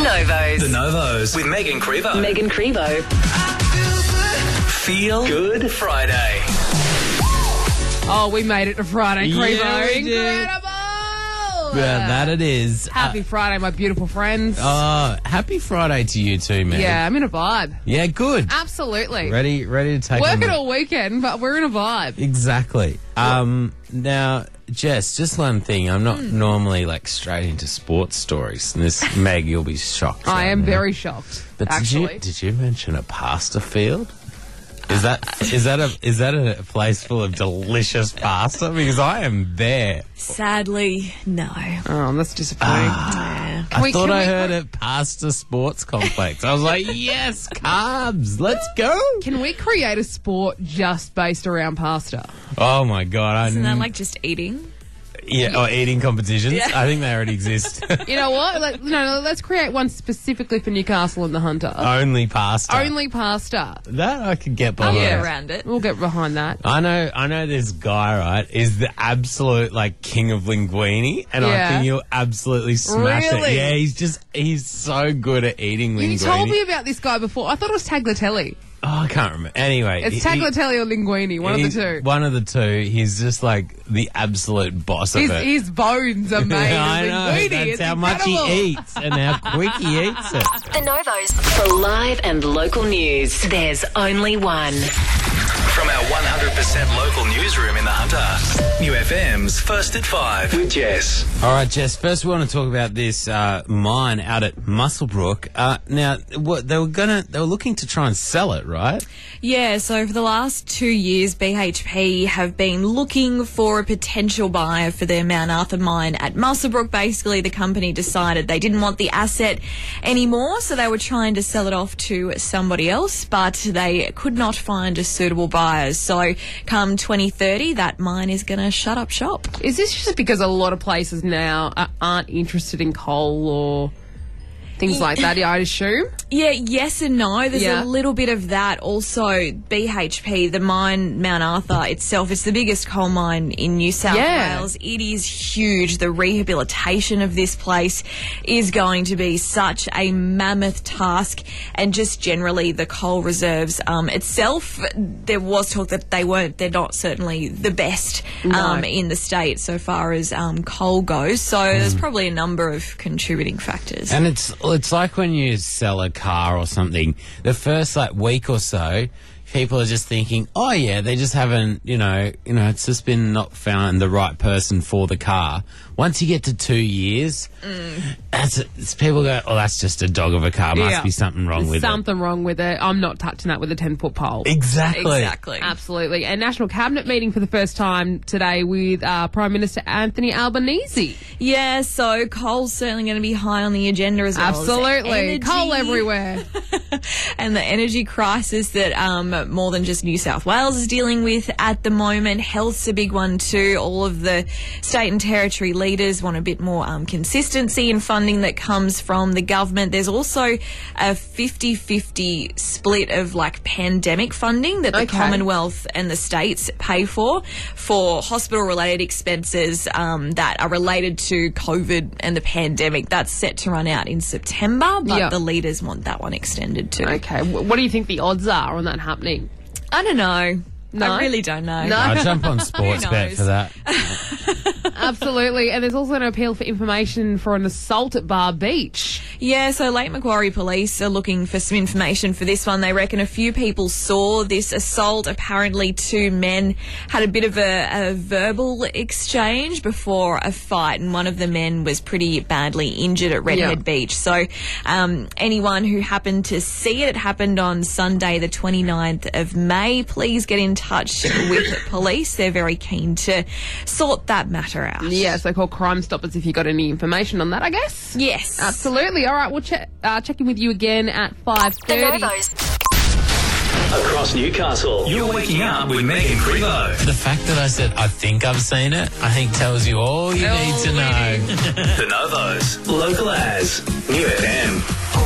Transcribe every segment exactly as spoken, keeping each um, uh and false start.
Novos. The Novos with Megan Crevo. Megan Crevo. Feel Good Friday. Oh, we made it to Friday, Crevo. Yeah, we did. Incredible! Yeah, that it is. Happy Uh, Friday, my beautiful friends. Oh, happy Friday to you too, man. yeah, I'm in a vibe. Yeah, good. Absolutely. Ready, ready to take Working on all weekend, but we're in a vibe. Exactly. Um, now, Jess, just one thing. I'm not Mm. normally like straight into sports stories. And this, Meg, you'll be shocked. I right am now. very shocked, But actually. did you did you mention a pasta field? Is that is that a is that a place full of delicious pasta? Because I am there. Sadly, no. Oh, that's disappointing. Yeah. I we- thought can I we- heard a pasta sports complex. I was like, yes, carbs, let's go. Can we create a sport just based around pasta? Oh my god, I Isn't that kn- like just eating? yeah, or eating competitions. Yeah. I think they already exist. You know what? Let, no, no, let's create one specifically for Newcastle and the Hunter. Only pasta. Only pasta. That I could get I'll behind. get Yeah. around it. We'll get behind that. I know, I know this guy, right, is the absolute, like, king of linguine, and I Yeah. think he'll absolutely smash it. Really? Yeah, he's just, he's so good at eating linguine. You told me about this guy before. I thought it was Tagliatelle. Oh, I can't remember. Anyway. It's he- Tagliatelle or Linguine, one of the he's- two. One of the two. He's just, like, the absolute boss His, of it. his bones are made I of know, linguine. that's It's how much incredible. he eats and how quick he eats it. The Novos. For live and local news, there's only one. From our one hundred percent local newsroom in the Hunter. New F M's First at Five with Jess. All right, Jess. First, we want to talk about this uh, mine out at Muswellbrook. Uh, now, what they were gonna, they were looking to try and sell it, right? Yeah, so for the last two years, B H P have been looking for a potential buyer for their Mount Arthur mine at Muswellbrook. Basically, the company decided they didn't want the asset anymore, so they were trying to sell it off to somebody else, but they could not find a suitable buyer. So come twenty thirty, that mine is going to shut up shop. Is this just because a lot of places now are- aren't interested in coal or things like that, I'd assume? Yeah, yes and no. There's Yeah. a little bit of that. Also, B H P, the mine, Mount Arthur itself, it's the biggest coal mine in New South Yeah. Wales. It is huge. The rehabilitation of this place is going to be such a mammoth task. And just generally, the coal reserves um, itself, there was talk that they weren't, they're not certainly the best um, No. in the state so far as um, coal goes. So there's probably a number of contributing factors. And it's it's like when you sell a car or something, the first like week or so, people are just thinking, oh yeah, they just haven't, you know, you know, it's just been not found the right person for the car. Once you get to two years, that's it's, people go, oh, that's just a dog of a car. Must Yeah. be something wrong There's with something wrong with it. I'm not touching that with a ten-foot pole. it. Exactly. Exactly. Absolutely. A National Cabinet meeting for the first time today with uh, Prime Minister Anthony Albanese. Yeah, so coal's certainly going to be high on the agenda as well. as Absolutely. energy Coal everywhere. And the energy crisis that um, more than just New South Wales is dealing with at the moment. Health's a big one too. All of the state and territory leaders want a bit more um, consistency in funding that comes from the government. There's also a fifty-fifty split of like pandemic funding that the Okay. Commonwealth and the states pay for, for hospital-related expenses um, that are related to COVID and the pandemic. That's set to run out in September, but Yeah. the leaders want that one extended too. Okay. wh- What do you think the odds are on that happening? I don't know. No? I really don't know. No? I'll jump on sports Who bet knows? for that. Absolutely. And there's also an appeal for information for an assault at Bar Beach. Yeah, so Lake Macquarie Police are looking for some information for this one. They reckon a few people saw this assault. Apparently two men had a bit of a, a verbal exchange before a fight, and one of the men was pretty badly injured at Redhead Yeah. Beach. So um, anyone who happened to see it, it happened on Sunday the twenty-ninth of May, please get in touch with police. They're very keen to sort that matter out. Yeah, so call Crime Stoppers if you got any information on that, I guess. Yes. Absolutely. All right, we'll che- uh, check in with you again at five The thirty. Novos. Across Newcastle, you're waking up with Megan Crevo. The fact that I said I think I've seen it, I think tells you all you need to know. The Novos. Local as New F M.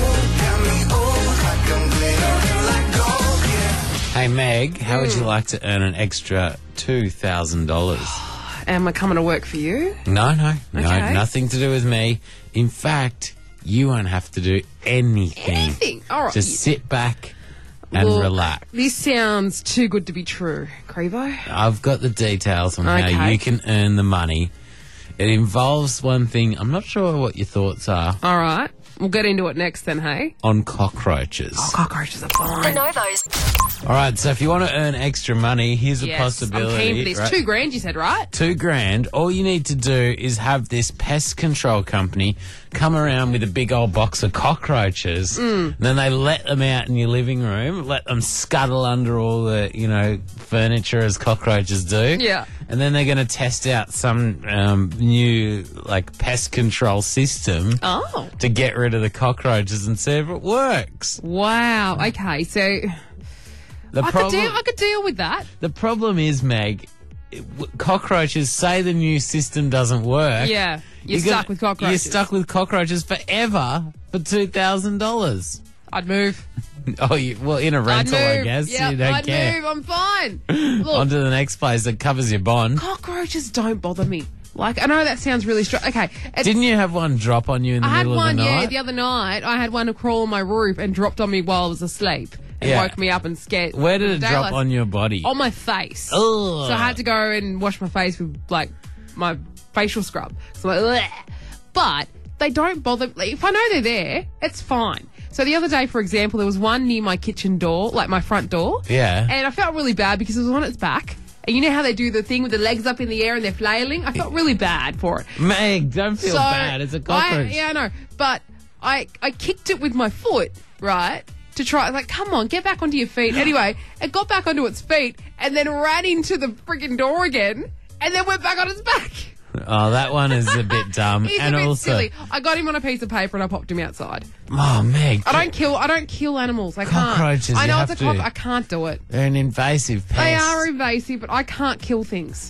Hey Meg, how would you like to earn an extra two thousand dollars? Am I coming to work for you? No, no, no, Okay. nothing to do with me. In fact, you won't have to do anything. Anything. All right. Just sit back and Look, relax. This sounds too good to be true, Crevo. I've got the details on how Okay. you can earn the money. It involves one thing. I'm not sure what your thoughts are All right. We'll get into it next then, hey? on cockroaches. Cockroaches are The fine. Novos. All right, so if you want to earn extra money, here's a Yes, possibility. I'm keen for this. right? Two grand, you said, right? Two grand. All you need to do is have this pest control company come around with a big old box of cockroaches. Mm. And then they let them out in your living room, let them scuttle under all the, you know, furniture as cockroaches do. Yeah. And then they're going to test out some um, new, like, pest control system Oh. to get rid of the cockroaches and see if it works. Wow. Okay, so The I could problem, deal. I could deal with that. the problem is, Meg, it- w- cockroaches, say the new system doesn't work. Yeah, you're gonna- stuck with cockroaches. You're stuck with cockroaches forever for two thousand dollars. I'd move. Oh, you, well, in a I'd rental, move. I guess. Yep, you don't I'd care. move. I'm fine. Look, On to the next place that covers your bond. cockroaches don't bother me. Like, I know that sounds really strange. Okay, it, Didn't you have one drop on you in the I had middle one, of the yeah, night? the other night. I had one crawl on my roof and dropped on me while I was asleep and Yeah. woke me up and scared. Where did it drop daylight. on your body? On my face. Ugh. So I had to go and wash my face with, like, my facial scrub. So I'm like, "Bleh." But they don't bother. Like, if I know they're there, it's fine. So the other day, for example, there was one near my kitchen door, like my front door. Yeah. And I felt really bad because it was on its back. And you know how they do the thing with the legs up in the air and they're flailing? I felt really bad for it. Meg, don't feel So bad. It's a cockroach. I, yeah, I know. But I, I kicked it with my foot, right? To try, like, come on, get back onto your feet. Anyway, it got back onto its feet and then ran into the frigging door again and then went back on its back. Oh, that one is a bit dumb. He's and a bit also, silly. I got him on a piece of paper and I popped him outside. oh, Meg, I don't kill. I don't kill animals. I can't. Cockroaches, I you know have it's a cock. to. I can't do it. they're an invasive pest. They are invasive, but I can't kill things.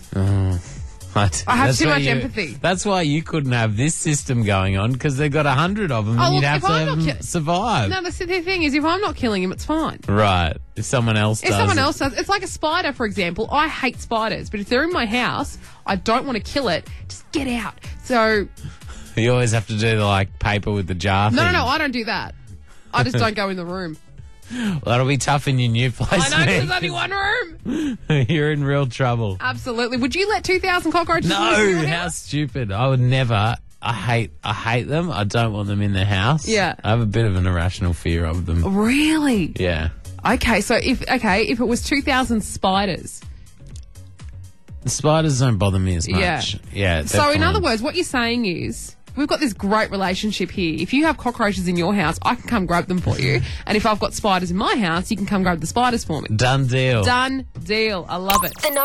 What? I have That's too why much you- empathy. That's why you couldn't have this system going on, because they've got a hundred of them Oh, and you'd look, have if to I'm have not them ki- survive. No, the, the thing is, if I'm not killing him, it's fine. Right. If someone else If does someone it. else does, it's like a spider, for example. I hate spiders, but if they're in my house, I don't want to kill it. Just get out. So You always have to do the, like, paper with the jar no, no, thing. no, I don't do that. I just don't go in the room. Well, that'll be tough in your new place, I know, 'cause Meg. there's only one room. You're in real trouble. Absolutely. Would you let two thousand cockroaches No, loose in your how house? stupid. I would never. I hate I hate them. I don't want them in the house. Yeah. I have a bit of an irrational fear of them. Really? Yeah. Okay, so if okay, if it was two thousand spiders. The spiders don't bother me as Yeah. much. Yeah. they're So in fine. other words, what you're saying is we've got this great relationship here. If you have cockroaches in your house, I can come grab them for you. And if I've got spiders in my house, you can come grab the spiders for me. Done deal. Done deal. I love it. The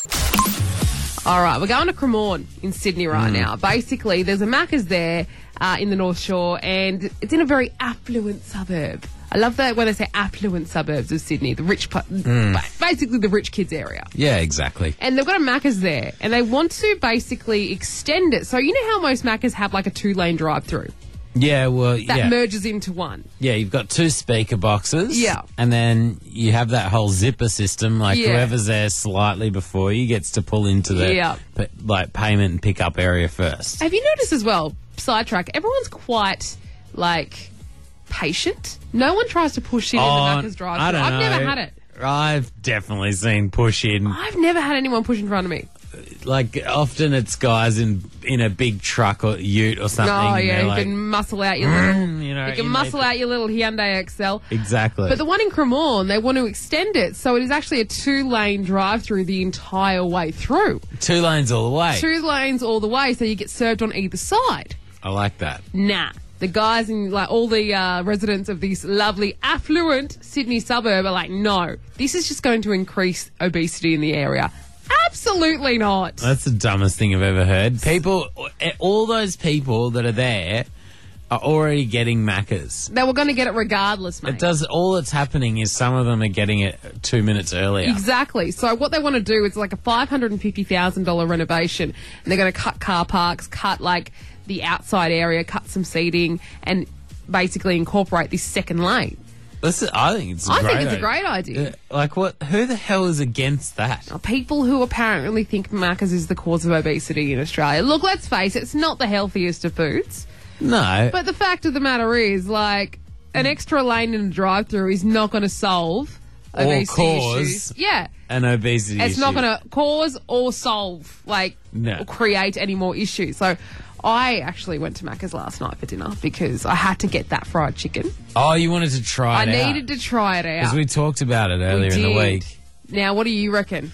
Novos. All right, we're going to Cremorne in Sydney right Mm. now. Basically, there's a Macca's there uh, in the North Shore, and it's in a very affluent suburb. I love that when they say affluent suburbs of Sydney, the rich, pa- Mm. basically the rich kids area. Yeah, exactly. And they've got a Macca's there, and they want to basically extend it. So you know how most Macca's have like a two-lane drive-through Yeah, well, that yeah. merges into one. Yeah, you've got two speaker boxes. Yeah. And then you have that whole zipper system. Like, Yeah. whoever's there slightly before you gets to pull into the, Yeah. p- like, payment and pick-up area first. Have you noticed as well, sidetrack, everyone's quite, like, patient. No one tries to push in in the Macca's drive-through. Oh, I don't I've know. never had it. I've definitely seen push in. I've never had anyone push in front of me. Like, often it's guys in in a big truck or ute or something. Oh, and yeah, they're you like, can muscle out your little, "Mm," you know, you can in muscle there- out your little Hyundai X L. Exactly. But the one in Cremorne, they want to extend it, so it is actually a two-lane drive-through the entire way through. Two lanes all the way. Two lanes all the way, so you get served on either side. I like that. Nah. The guys and like all the uh, residents of this lovely, affluent Sydney suburb are like, no, this is just going to increase obesity in the area. Absolutely not. That's the dumbest thing I've ever heard. People, all those people that are there are already getting Macca's. They were going to get it regardless, mate. It does. All that's happening is some of them are getting it two minutes earlier. Exactly. So what they want to do is like a five hundred fifty thousand dollars renovation, and they're going to cut car parks, cut like the outside area, cut some seating, and basically incorporate this second lane. Listen, I think it's. A I great think it's a idea. great idea. Yeah, like what? Who the hell is against that? People who apparently think Macca's is the cause of obesity in Australia. Look, let's face it, it's not the healthiest of foods. No. But the fact of the matter is, like, an extra lane in a drive-through is not going to solve Or obesity cause issues. Yeah. an obesity It's issue. not going to cause or solve, like, No. or create any more issues. So I actually went to Macca's last night for dinner because I had to get that fried chicken. Oh, you wanted to try I it out. needed to try it out. Because we talked about it earlier in the did. week. Now, what do you reckon?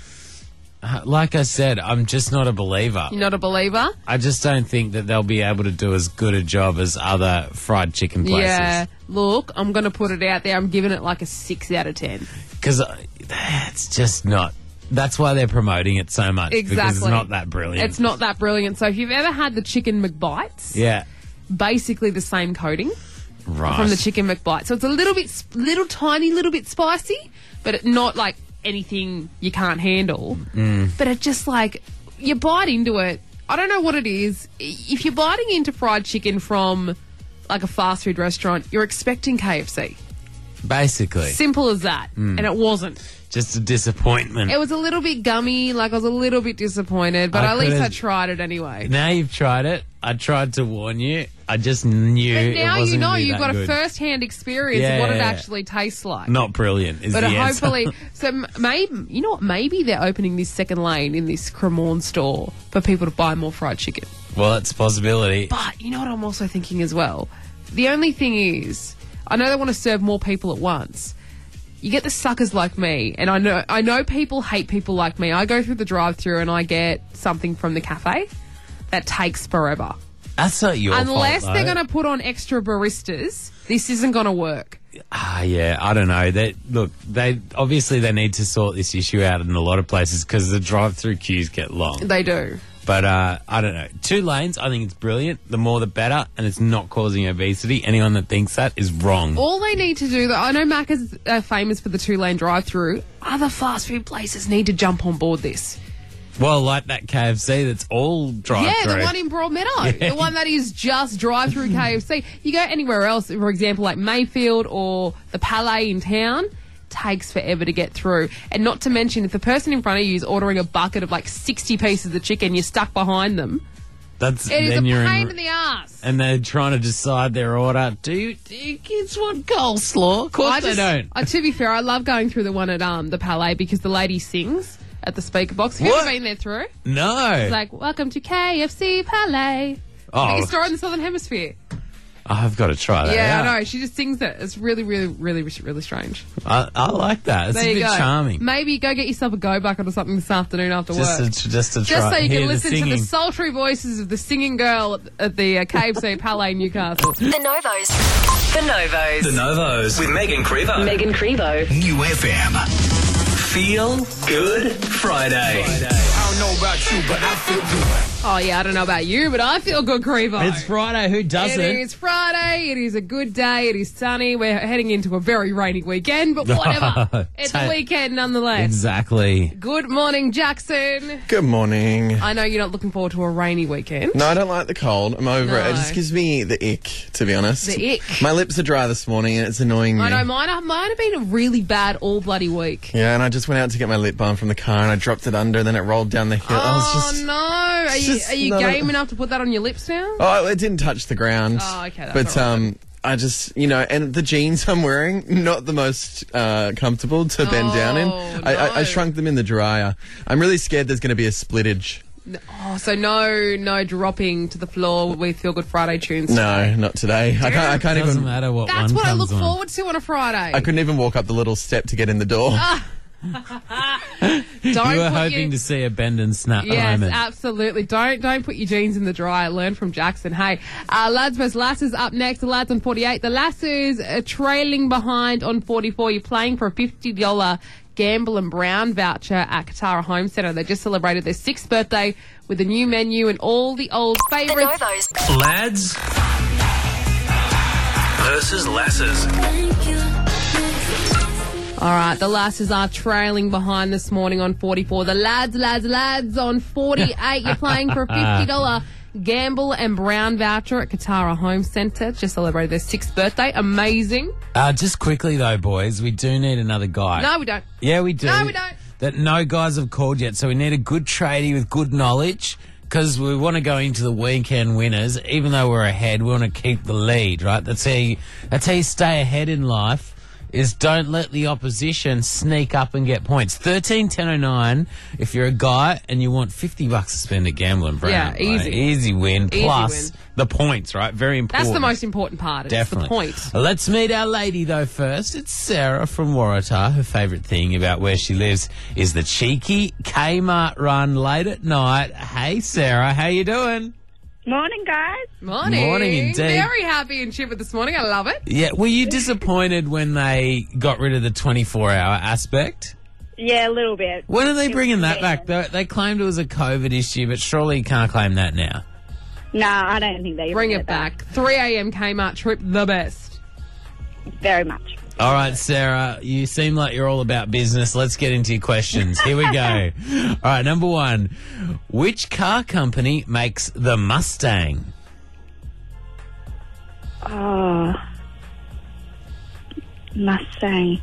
Uh, Like I said, I'm just not a believer. You're not a believer? I just don't think that they'll be able to do as good a job as other fried chicken places. Yeah. Look, I'm going to put it out there. I'm giving it like a six out of ten. Because it's just not. That's why they're promoting it so much. Because Exactly. it's not that brilliant. It's not that brilliant. So if you've ever had the chicken McBites, Yeah. basically the same coating Right. from the chicken McBite. So it's a little bit, sp- little tiny, little bit spicy, but it, not like anything you can't handle. Mm. But it just like, you bite into it. I don't know what it is. I- If you're biting into fried chicken from like a fast food restaurant, you're expecting K F C. Basically. Simple as that. Mm. And it wasn't. Just a disappointment. It was a little bit gummy, like I was a little bit disappointed, but I at least could've- I tried it anyway. Now you've tried it. I tried to warn you. I just knew But it now wasn't you know gonna be you've that got good. a first-hand experience Yeah, of what it yeah, yeah. actually tastes like. Not brilliant is But the uh, answer. hopefully, so m- maybe you know what? Maybe they're opening this second lane in this Cremorne store for people to buy more fried chicken. Well, it's a possibility. But you know what I'm also thinking as well. The only thing is, I know they want to serve more people at once. You get the suckers like me, and I know I know people hate people like me. I go through the drive-through and I get something from the cafe that takes forever. That's not your Unless fault, they're though. going to put on extra baristas, this isn't going to work. Ah, yeah, I don't know. They look. They obviously they need to sort this issue out in a lot of places because the drive-through queues get long. They do. But uh, I don't know. Two lanes, I think it's brilliant. The more, the better, and it's not causing obesity. Anyone that thinks that is wrong. All they need to do, though, I know Mac is uh, famous for the two-lane drive-through. Other fast food places need to jump on board this. Well, like that K F C that's all drive-through. Yeah, the one in Broadmeadow. Yeah. The one that is just drive-through K F C. You go anywhere else, for example, like Mayfield or the Palais in town, takes forever to get through. And not to mention, if the person in front of you is ordering a bucket of like sixty pieces of chicken, you're stuck behind them. That's It is a then you're pain in, in the ass. and they're trying to decide their order. Do you, do you kids want coleslaw? Of course I they just- don't. Uh, to be fair, I love going through the one at um the Palais because the lady sings at the speaker box. Have you What? ever been there through? No. It's like, welcome to K F C Palais. Oh. Biggest store in the Southern Hemisphere. I've got to try that Yeah, out. I know. She just sings it. It's really, really, really, really strange. I, I like that. It's There a you bit go. charming. Maybe go get yourself a go bucket or something this afternoon after Just work. to, just to try. Just so you hear can the listen to singing. the sultry voices of the singing girl at, at the uh, K F C Palais Newcastle. The Novos. The Novos. The Novos with Megan Crevo. Megan Crevo. New F M. Feel Good Friday. I don't know about you, but I feel good. Oh, yeah, I don't know about you, but I feel good, Crevo. It's Friday. Who doesn't? It is Friday. It is a good day. It is sunny. We're heading into a very rainy weekend, but whatever. It's a Ta- weekend nonetheless. Exactly. Good morning, Jackson. Good morning. I know you're not looking forward to a rainy weekend. No, I don't like the cold. I'm over it. No. It just gives me the ick, to be honest. The ick. My lips are dry this morning and it's annoying me. I know mine, mine have been a really bad all bloody week. Yeah, and I just went out to get my lip balm from the car and I dropped it under and then it rolled down the hill. I was Oh, just... no. Are you, just are you not a- game enough to put that on your lips now? Oh, it didn't touch the ground. Oh, okay, that's But, all right um... I just, you know, and the jeans I'm wearing, not the most uh, comfortable to bend Oh, down in. I, I, no. I shrunk them in the dryer. I'm really scared there's going to be a splittage. Oh, so no, no dropping to the floor with Feel Good Friday tunes. No, not today. I can't, I can't Doesn't even... matter what That's one what I comes look on. forward to on a Friday. I couldn't even walk up the little step to get in the door. Don't You were put hoping your- to see a bend and snap Yes, moment. absolutely. Don't don't put your jeans in the dryer. Learn from Jackson. Hey, uh, lads versus lasses up next. The lads on forty-eight. The lasses are trailing behind on forty-four. You're playing for a fifty dollars Gamble and Brown voucher at Katara Home Centre. They just celebrated their sixth birthday with a new menu and all the old The favourites. Novos. Lads versus lasses. All right, the lasses are trailing behind this morning on forty-four. The lads, lads, lads on forty-eight. You're playing for a fifty dollars Gamble and Brown voucher at Katara Home Centre. Just celebrated their sixth birthday. Amazing. Uh, just quickly though, boys, we do need another guy. No, we don't. Yeah, we do. No, we don't. That no guys have called yet, so we need a good tradie with good knowledge because we want to go into the weekend winners. Even though we're ahead, we want to keep the lead, right? That's how you, that's how you stay ahead in life, is don't let the opposition sneak up and get points. thirteen ten oh nine, if you're a guy and you want fifty bucks to spend at Gambling Brown. Yeah, right? easy. Easy win, Easy plus win. the points, right? Very important. That's the most important part. It's Definitely. the point. Let's meet our lady, though, first. It's Sarah from Waratah. Her favourite thing about where she lives is the cheeky Kmart run late at night. Hey, Sarah, how you doing? Morning, guys. Morning. Morning indeed. Very happy and chipper this morning. I love it. Yeah, were you disappointed when they got rid of the twenty-four hour aspect? Yeah, a little bit. When are they It bringing was that back? They, they claimed it was a COVID issue, but surely you can't claim that now. Nah, I don't think they Bring get it that. back. three a.m. Kmart trip, the best. Very much. All right, Sarah, you seem like you're all about business. Let's get into your questions. Here we go. All right, number one. Which car company makes the Mustang? Oh, Mustang.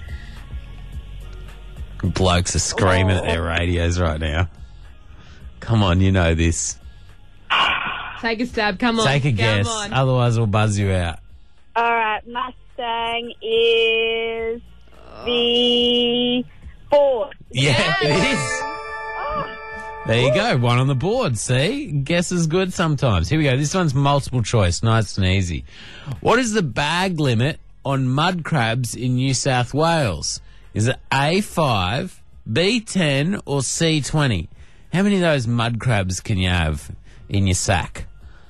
Blokes are screaming at their radios right now. Come on, you know this. Take a stab. Come on. Take a Come guess, on. otherwise we'll buzz you out. All right, Mustang is the Ford. Yeah, it is. There you go, one on the board, see? Guess is good sometimes. Here we go, this one's multiple choice, nice and easy. What is the bag limit on mud crabs in New South Wales? Is it A five, B ten or C twenty? How many of those mud crabs can you have in your sack?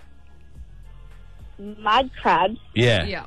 Mud crabs. Yeah. Yeah.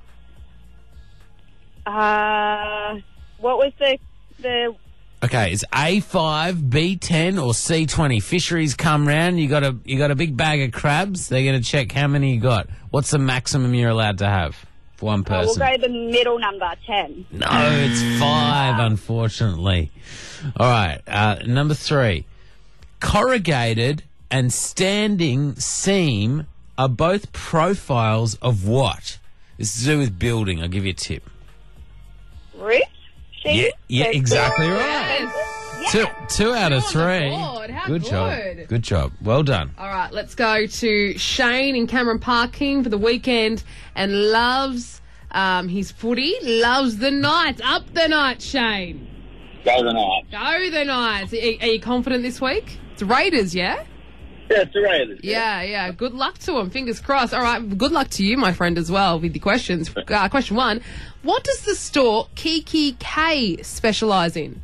Uh, what was the the? Okay, it's A five, B ten or C twenty. Fisheries come round, you got a you got a big bag of crabs, they're going to check how many you got. What's the maximum you're allowed to have for one Oh, we'll person? go the middle number, ten. No, it's five, unfortunately. All right, uh, number three. Corrugated and standing seam are both profiles of what? This is to do with building. I'll give you a tip. Roof. Yeah, Sheet? yeah, So- exactly right. Yes. Two, two out of Two on the three. board. How good job. good. Good job. Well done. All right, let's go to Shane in Cameron Park, keen for the weekend and loves um, his footy, loves the Knights. Up the Knights, Shane. Go the Knights. Go the Knights. Are, are you confident this week? It's Raiders, yeah? Yeah, it's the Raiders. Yeah, yeah. Good luck to them. Fingers crossed. All right. Good luck to you, my friend, as well, with the questions. Uh, question one. What does the store Kiki K specialise in?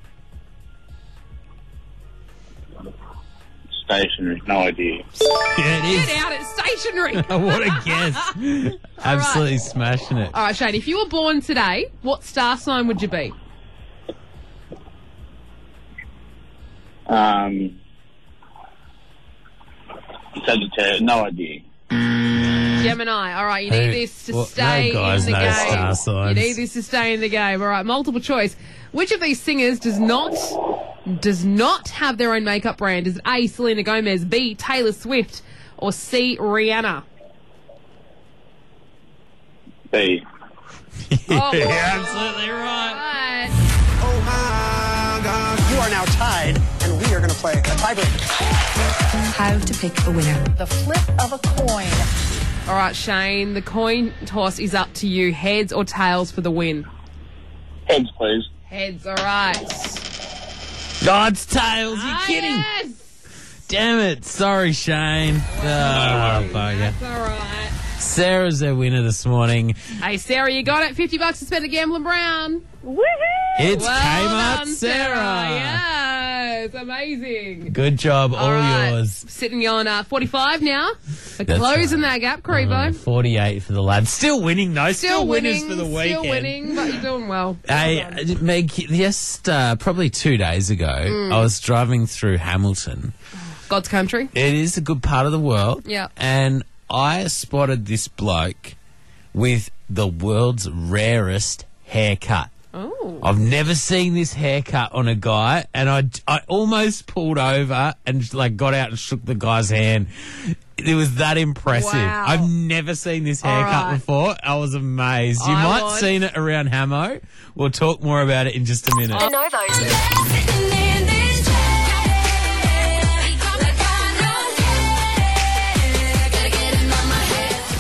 Stationery. No idea. Yeah, it Get out. It's stationery. What a guess. Absolutely smashing it. All right, Shane. If you were born today, what star sign would you be? Um, Sagittarius. No idea. Gemini. All right, you need Who- this to well, stay no guys in the know game. star signs. You need this to stay in the game. All right, multiple choice. Which of these singers does not does not have their own makeup brand? Is it A, Selena Gomez, B, Taylor Swift, or C, Rihanna? B. Oh, You're absolutely right. right. You are now tied, and we are going to play a tiebreaker. How to pick a winner. The flip of a coin. All right, Shane, the coin toss is up to you. Heads or tails for the win? Heads, please. Heads, all right. Oh, it's tails. You're Ah, kidding. yes. Damn it. Sorry, Shane. Oh, bugger. That's all right. Sarah's their winner this morning. Hey, Sarah, you got it. fifty bucks to spend at Gambling Brown. Woohoo! It's Well Kmart done, Sarah. Yes, amazing. Good job. All, All right, yours. sitting on uh, forty-five now. We're That's closing right. that gap, Creebo. Oh, forty-eight for the lads. Still winning, though. Still, Still winners winning, for the weekend. still winning, but you're doing well. Hey, Well done. uh, Meg, just uh, probably two days ago, Mm. I was driving through Hamilton. God's country. It is a good part of the world. Yeah. And I spotted this bloke with the world's rarest haircut. Oh. I've never seen this haircut on a guy, and I, I almost pulled over and like got out and shook the guy's hand. It was that impressive. Wow. I've never seen this All haircut right. before. I was amazed. You I might was. have seen it around Hamo. We'll talk more about it in just a minute. The Novos.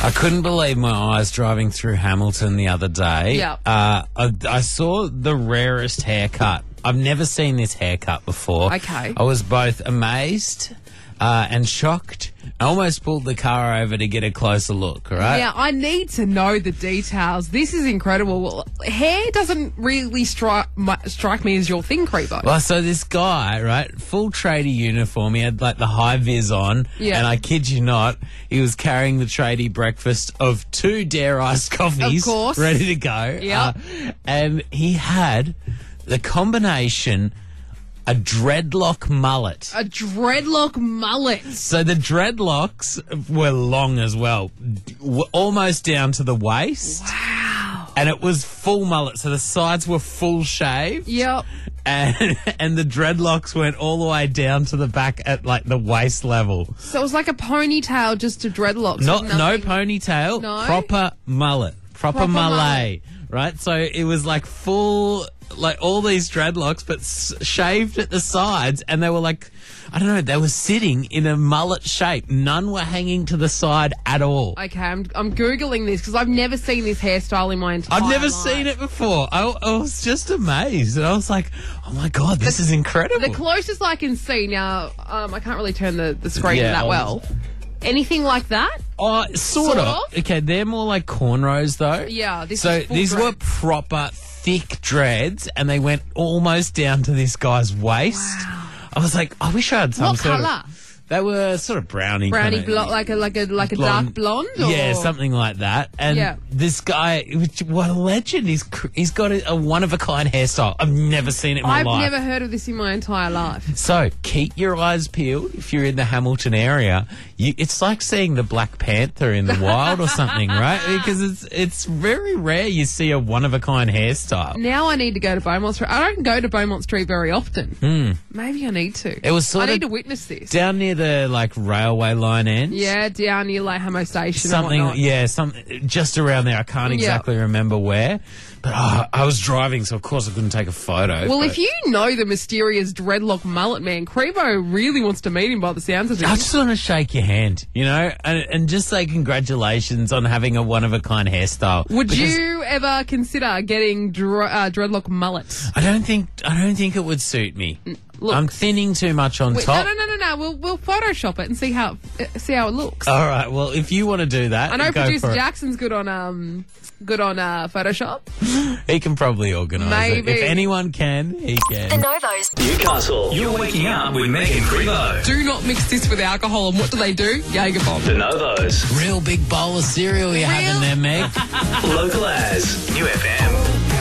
I couldn't believe my eyes driving through Hamilton the other day. Yep. Uh, I, I saw the rarest haircut. I've never seen this haircut before. Okay. I was both amazed uh, and shocked. I almost pulled the car over to get a closer look, right? Yeah, I need to know the details. This is incredible. Well, hair doesn't really strike strike me as your thing, Creepo. Well, so this guy, right, full tradie uniform, he had like the high vis on, Yeah. and I kid you not, he was carrying the tradie breakfast of two Dare iced coffees, Of course. ready to go. Yep. Uh, and he had the combination a dreadlock mullet. A dreadlock mullet. So the dreadlocks were long as well, d- w- almost down to the waist. Wow. And it was full mullet, so the sides were full shaved. Yep. And and the dreadlocks went all the way down to the back at like the waist level. So it was like a ponytail, just a dreadlocks. Not with no nothing. ponytail, No? proper mullet, proper, Proper mullet, mullet. right? So it was like full, like all these dreadlocks, but s- shaved at the sides, and they were like, I don't know, they were sitting in a mullet shape. None were hanging to the side at all. Okay, I'm, I'm Googling this because I've never seen this hairstyle in my entire I've never life. seen it before. I, I was just amazed, and I was like, "Oh my god, this is incredible!" The closest I can see now, um, I can't really turn the, the screen Yeah, that I'll- well. Anything like that? Oh, sort, Sort of. of? Okay, they're more like cornrows, though. Yeah, this so is full these were dreads. proper thick dreads, and they went almost down to this guy's waist. Wow. I was like, I wish I had some What sort of- colour? They were sort of browny, Browny kinda- blonde, like a like a like a blonde. dark blonde. Or? Yeah, something like that. And Yeah. this guy, which, what a legend! He's cr- he's got a, a one of a kind hairstyle. I've never seen it in my I've life. never heard of this in my entire life. So keep your eyes peeled if you're in the Hamilton area. You, it's like seeing the Black Panther in the wild or something, right? Because it's it's very rare you see a one of a kind hairstyle. Now I need to go to Beaumont Street. I don't go to Beaumont Street very often. Maybe I need to. Hmm. It was sort I of need to witness this. down near the like railway line end. Yeah, down near like Hamo Station. Something, and whatnot. yeah, some just around there. I can't Yeah. exactly remember where, but oh, I was driving, so of course I couldn't take a photo. Well, but if you know the mysterious dreadlock mullet man, Creebo really wants to meet him by the sounds of it. I just want to shake your hand, you know, and, and just say congratulations on having a one of a kind hairstyle. Would Because you ever consider getting dr- uh, dreadlock mullet? I don't think I don't think it would suit me. look. I'm thinning too much on Wait, top. no, no, no, no, no. We'll we'll Photoshop it and see how uh, see how it looks. All right. Well, if you want to do that, I know go producer for it. Jackson's good on um good on uh, Photoshop. He can probably organise it. Maybe. If anyone can, he The can. Novos. Newcastle. You're waking up with Meg and Crevo. Do not mix this with alcohol. And what do they do? Jaeger bomb. The Novos. Real big bowl of cereal you're having there, Meg. Local as New F M.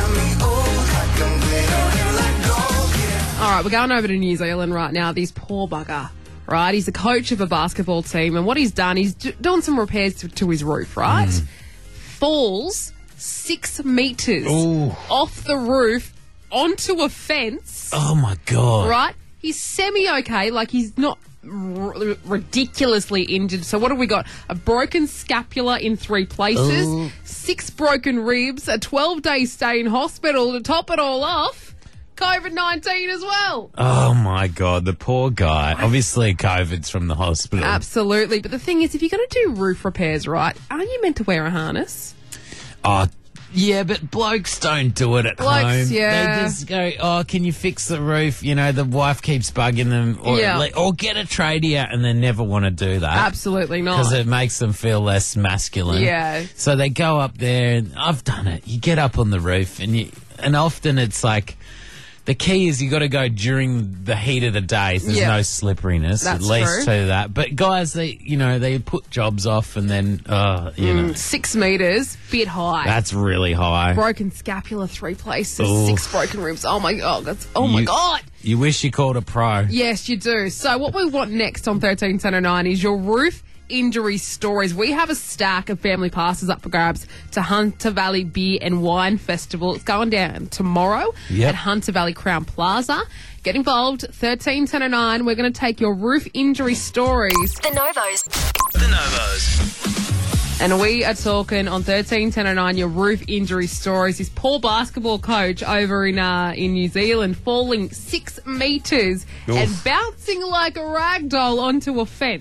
All right, we're going over to New Zealand right now. This poor bugger, right? He's the coach of a basketball team, and what he's done, he's d- doing some repairs to, to his roof, right? Falls six meters Ooh. off the roof onto a fence, Oh my god. right? He's semi-okay, like he's not r- ridiculously injured. So what have we got? A broken scapula in three places, Ooh. six broken ribs, a twelve-day stay in hospital to top it all off. COVID nineteen as well. Oh my god, the poor guy. Obviously, COVID's from the hospital. Absolutely. But the thing is, if you're going to do roof repairs, right, aren't you meant to wear a harness? Oh, yeah, but blokes don't do it at Blokes, home. yeah. They just go, oh, can you fix the roof? You know, the wife keeps bugging them. Or, Yeah. like, or get a tradie out, and they never want to do that. Absolutely not. Because it makes them feel less masculine. Yeah. So they go up there, and I've done it. You get up on the roof, and you, and often it's like, the key is you got to go during the heat of the day. So there's Yeah. no slipperiness, That's at least true. to that. But guys, they, you know, they put jobs off, and then, uh, you know, Six metres, bit high. that's really high. broken scapula, three places, Oof. six broken ribs. Oh my god! That's, oh my You- god! You wish you called a pro. Yes, you do. So what we want next on thirteen ten oh nine is your roof injury stories. We have a stack of family passes up for grabs to Hunter Valley Beer and Wine Festival. It's going down tomorrow Yep. at Hunter Valley Crown Plaza. Get involved, thirteen ten oh nine. We're going to take your roof injury stories. The Novos. The Novos. And we are talking on thirteen ten oh nine, your roof injury stories. This poor basketball coach over in uh, in New Zealand falling six metres and bouncing like a rag doll onto a fence.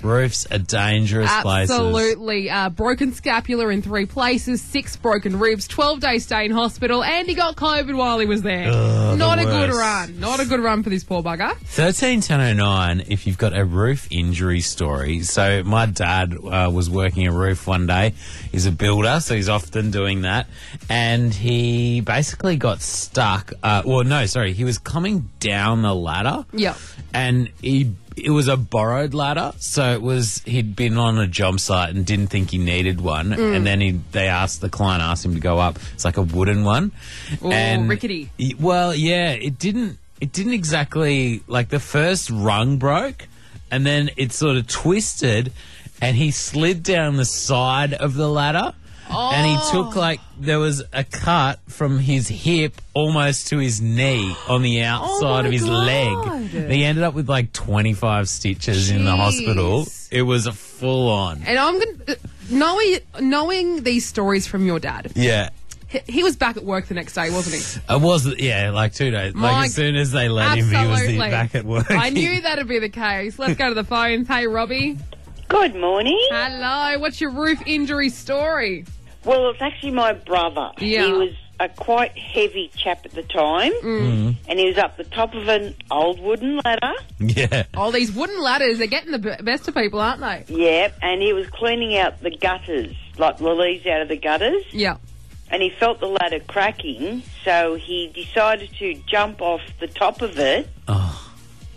Roofs are dangerous places. Absolutely. Uh, broken scapula in three places, six broken ribs, twelve day stay in hospital, and he got COVID while he was there. Ugh, Not the a good worst. run. Not a good run for this poor bugger. thirteen ten oh nine, if you've got a roof injury story. So my dad uh, was working a roof one day. He's a builder, so he's often doing that. And he basically got stuck. Uh, well, no, sorry. He was coming down the ladder. Yep. And he it was a borrowed ladder, so it was he'd been on a job site and didn't think he needed one, Mm. and then he they asked the client asked him to go up. It's like a wooden one, Oh, and rickety. he- well, yeah, it didn't it didn't exactly like the first rung broke, and then it sort of twisted, and he slid down the side of the ladder. And he took, like, there was a cut from his hip almost to his knee on the outside my of his God. leg. And he ended up with, like, twenty-five stitches in the Jeez. hospital. It was a full on. And I'm going to, knowing, knowing these stories from your dad, Yeah. he, he was back at work the next day, wasn't he? It was, yeah, like two days. My- like, as soon as they let him, he was Absolutely. back at work. I knew that'd be the case. Let's go to the phones. Hey, Robbie. Good morning. Hello. What's your roof injury story? Well, it's actually my brother. Yeah. He was a quite heavy chap at the time, Mm. and he was up the top of an old wooden ladder. Yeah. Oh, these wooden ladders, they're getting the b- best of people, aren't they? Yep, and he was cleaning out the gutters, like the leaves out of the gutters, Yeah. and he felt the ladder cracking, so he decided to jump off the top of it Oh.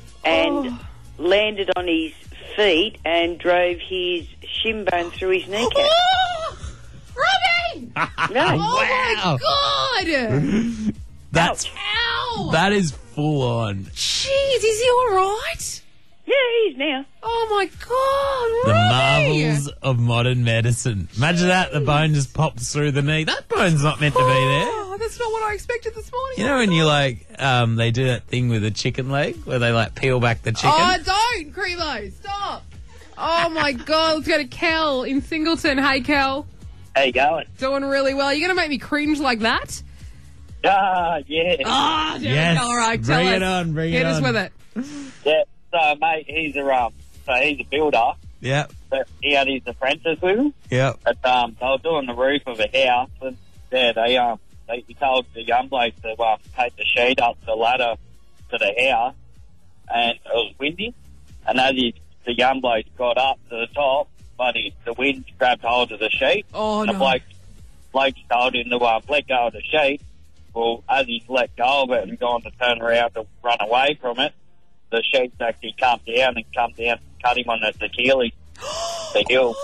and landed on his feet and drove his shin bone through his kneecap. Oh, Robbie! No. Oh, my God! That's, Ow! that is full on. Jeez, is he all right? Yeah, he is now. Oh, my God, The Robbie! marvels of modern medicine. Imagine that, the bone just pops through the knee. That bone's not meant to be there. Oh, that's not what I expected this morning. You know when you like, um, they do that thing with a chicken leg where they like peel back the chicken? Oh, don't, Cremo, stop. Oh, my God, let's go to Kel in Singleton. Hey, Kel. How you going? Doing really well. You're going to make me cringe like that? Ah, yeah. Ah, there Yes. we go. All right, tell Bring us. it on, bring Get it us on. with it. Yeah. So, mate, he's a um, so he's a builder. Yep, But he had his apprentice with him. yep. But um, they were doing the roof of a house, and yeah, they um, they he told the young bloke to um, take the sheet up the ladder to the house, and it was windy. And as he, the young bloke got up to the top, but he, the wind grabbed hold of the sheet. Oh, and the no. bloke, bloke told him to um, let go of the sheet. Well, as he's let go of it and gone to turn around to run away from it, the sheet's actually come down and come down and cut him on the Achilles, the heel.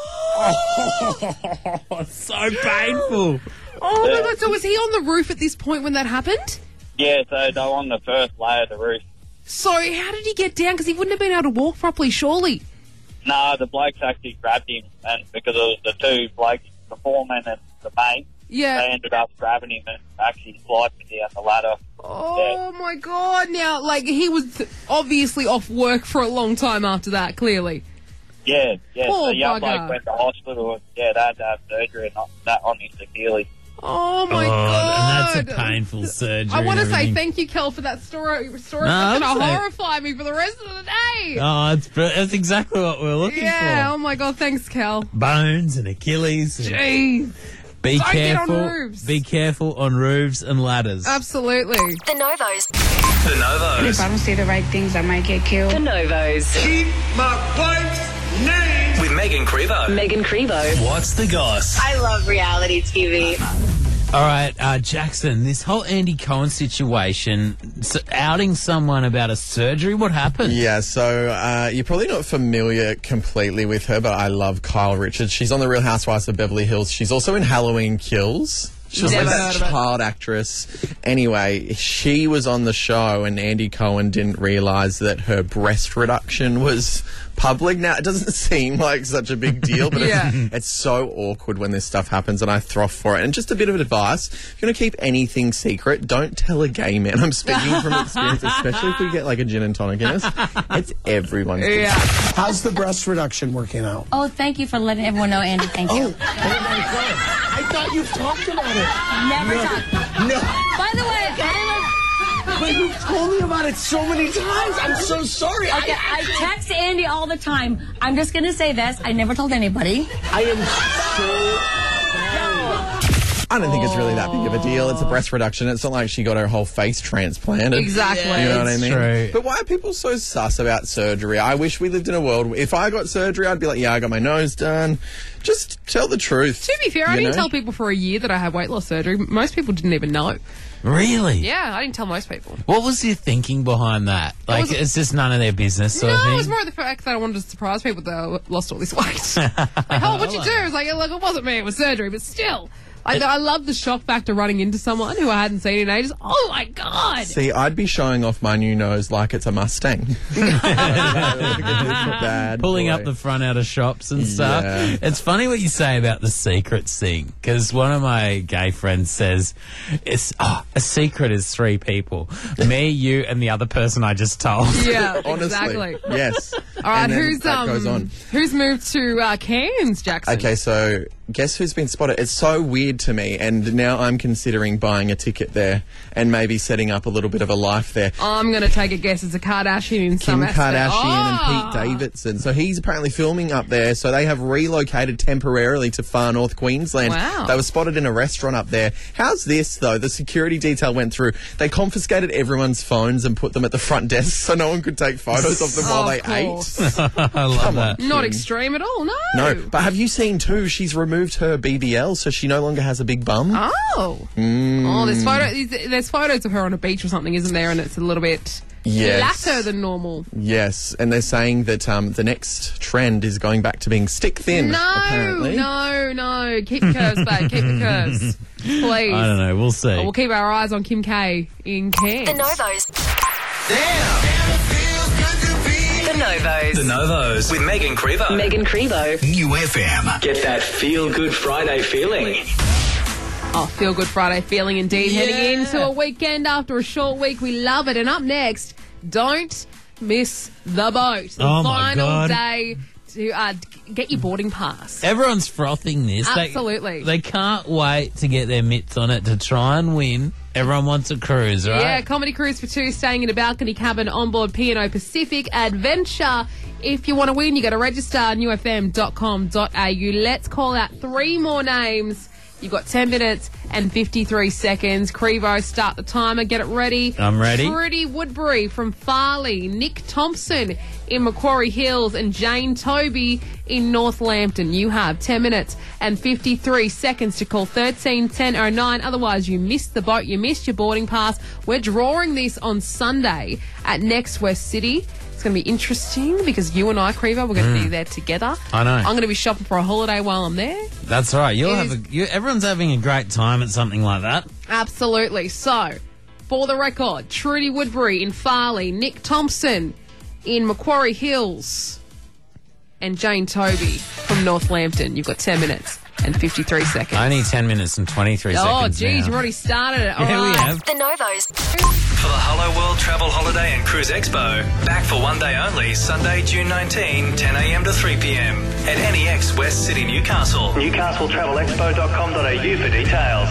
Oh, so painful. Oh, my Yeah. God. So was he on the roof at this point when that happened? Yeah, so they were on the first layer of the roof. So how did he get down? Because he wouldn't have been able to walk properly, surely. No, the blokes actually grabbed him, and because it was the two blokes, the foreman and the mate, Yeah. they ended up grabbing him and actually sliding down the ladder. Oh, my God. Now, like, he was obviously off work for a long time after that, clearly. Yeah, yeah. Poor the young bugger. bloke went to hospital, and yeah, they had to have surgery and not that on his Achilles. Oh, my oh, God. and that's a painful surgery. I want to and say everything. thank you, Kel, for that story. story. No, it's going I'm to saying- horrify me for the rest of the day. Oh, it's, br- that's exactly what we're looking yeah, for. oh, my God. Thanks, Kel. Bones and Achilles. And Jeez. be Don't get on careful. roofs. Be careful on roofs and ladders. Absolutely. The Novos. The Novos. If I don't say the right things, I might get killed. The Novos. Keep my wife's name. With Megan Crevo. Megan Crevo. What's the goss? I love reality T V. All right, uh, Jackson, this whole Andy Cohen situation, s outing someone about a surgery, what happened? Yeah, so uh, you're probably not familiar completely with her, but I love Kyle Richards. She's on The Real Housewives of Beverly Hills. She's also in Halloween Kills. She was Never like heard that of it. child actress. Anyway, she was on the show and Andy Cohen didn't realise that her breast reduction was public. Now, it doesn't seem like such a big deal, but Yeah. it's, it's so awkward when this stuff happens and I throth for it. And just a bit of advice, if you're going to keep anything secret, don't tell a gay man. I'm speaking from experience, especially if we get like a gin and tonic in us. It's everyone's business. Yeah. How's the breast reduction working out? Oh, thank you for letting everyone know, Andy. Thank you. Oh my God. I thought you talked about it. Never talk. No. By the way, I But you've told me about it so many times. I'm so sorry. Okay, I text Andy all the time. I'm just going to say this. I never told anybody. I am so... I don't think it's really that big of a deal. It's a breast reduction. It's not like she got her whole face transplanted. Exactly. You know what I It's mean? true. But why are people so sus about surgery? I wish we lived in a world where if I got surgery, I'd be like, yeah, I got my nose done. Just tell the truth. To be fair, I you didn't know? tell people for a year that I had weight loss surgery. Most people didn't even know. Really? Yeah, I didn't tell most people. What was your thinking behind that? Like, was- it's just none of their business sort No, of thing? it was more the fact that I wanted to surprise people that I lost all this weight. Like, oh, what'd you do? I was like, look, it wasn't me, it was surgery, but still. I, I love the shock factor running into someone who I hadn't seen in ages. Oh, my God. See, I'd be showing off my new nose like it's a Mustang. Bad Pulling boy. up the front out of shops and stuff. Yeah. It's funny what you say about the secrets thing, because one of my gay friends says, "It's oh, a secret is three people: me, you, and the other person I just told." Yeah, Honestly, exactly. yes. All right, And then who's that um, goes on. who's moved to uh, Cairns, Jackson? Okay, so guess who's been spotted? It's so weird to me, and now I'm considering buying a ticket there and maybe setting up a little bit of a life there. I'm going to take a guess. It's a Kardashian in some Kim aspect. Kardashian Oh! and Pete Davidson. So he's apparently filming up there. So they have relocated temporarily to far north Queensland. Wow. They were spotted in a restaurant up there. How's this, though? The security detail went through. They confiscated everyone's phones and put them at the front desk so no one could take photos of them Oh, while of they course. ate. I love Come that. on. Not Kim. extreme at all, no. No, but have you seen too? She's removed her B B L, so she no longer has a big bum. Oh. Mm. Oh, there's, photo, there's photos of her on a beach or something, isn't there? And it's a little bit Yes. flatter than normal. Yes, and they're saying that um, the next trend is going back to being stick thin. No, apparently. no, no. Keep the curves, babe. Keep the curves. Please. I don't know. We'll see. Oh, we'll keep our eyes on Kim K in Cairns. The Novos. Damn! The Novos. The Novos with Megan Crevo. Megan Crevo. New F M. Get that feel good Friday feeling. Oh, feel good Friday feeling indeed. Heading into a weekend after a short week. We love it. And up next, don't miss the boat. The Oh, my final God. day to uh, get your boarding pass. Everyone's frothing this. They- Absolutely. They, can't wait to get their mitts on it to try and win. Everyone wants a cruise, right? Yeah, comedy cruise for two, staying in a balcony cabin on board P and O Pacific Adventure. If you want to win, you got to register new f m dot com dot a u. Let's call out three more names. You've got ten minutes and fifty-three seconds. Crevo, start the timer. Get it ready. I'm ready. Trudy Woodbury from Farley. Nick Thompson in Macquarie Hills. And Jane Toby in North Lambton. You have ten minutes and fifty-three seconds to call thirteen ten oh nine. Otherwise, you missed the boat. You missed your boarding pass. We're drawing this on Sunday at Next West City. It's going to be interesting because you and I, Crevo, we're going to be there together. I know. I'm going to be shopping for a holiday while I'm there. That's right. You'll It have is- a, you, everyone's having a great time at something like that. Absolutely. So, for the record, Trudy Woodbury in Farley, Nick Thompson in Macquarie Hills, and Jane Toby from North Lambton. You've got ten minutes and fifty-three seconds. Only ten minutes and twenty-three oh, seconds geez, now. you've already started it. All Yeah, we right. have. The Novos. For the Hello World Travel Holiday and Cruise Expo. Back for one day only, Sunday, June nineteenth, ten a m to three p m at N E X West City, Newcastle. Newcastle Travel Expo dot com dot a u for details.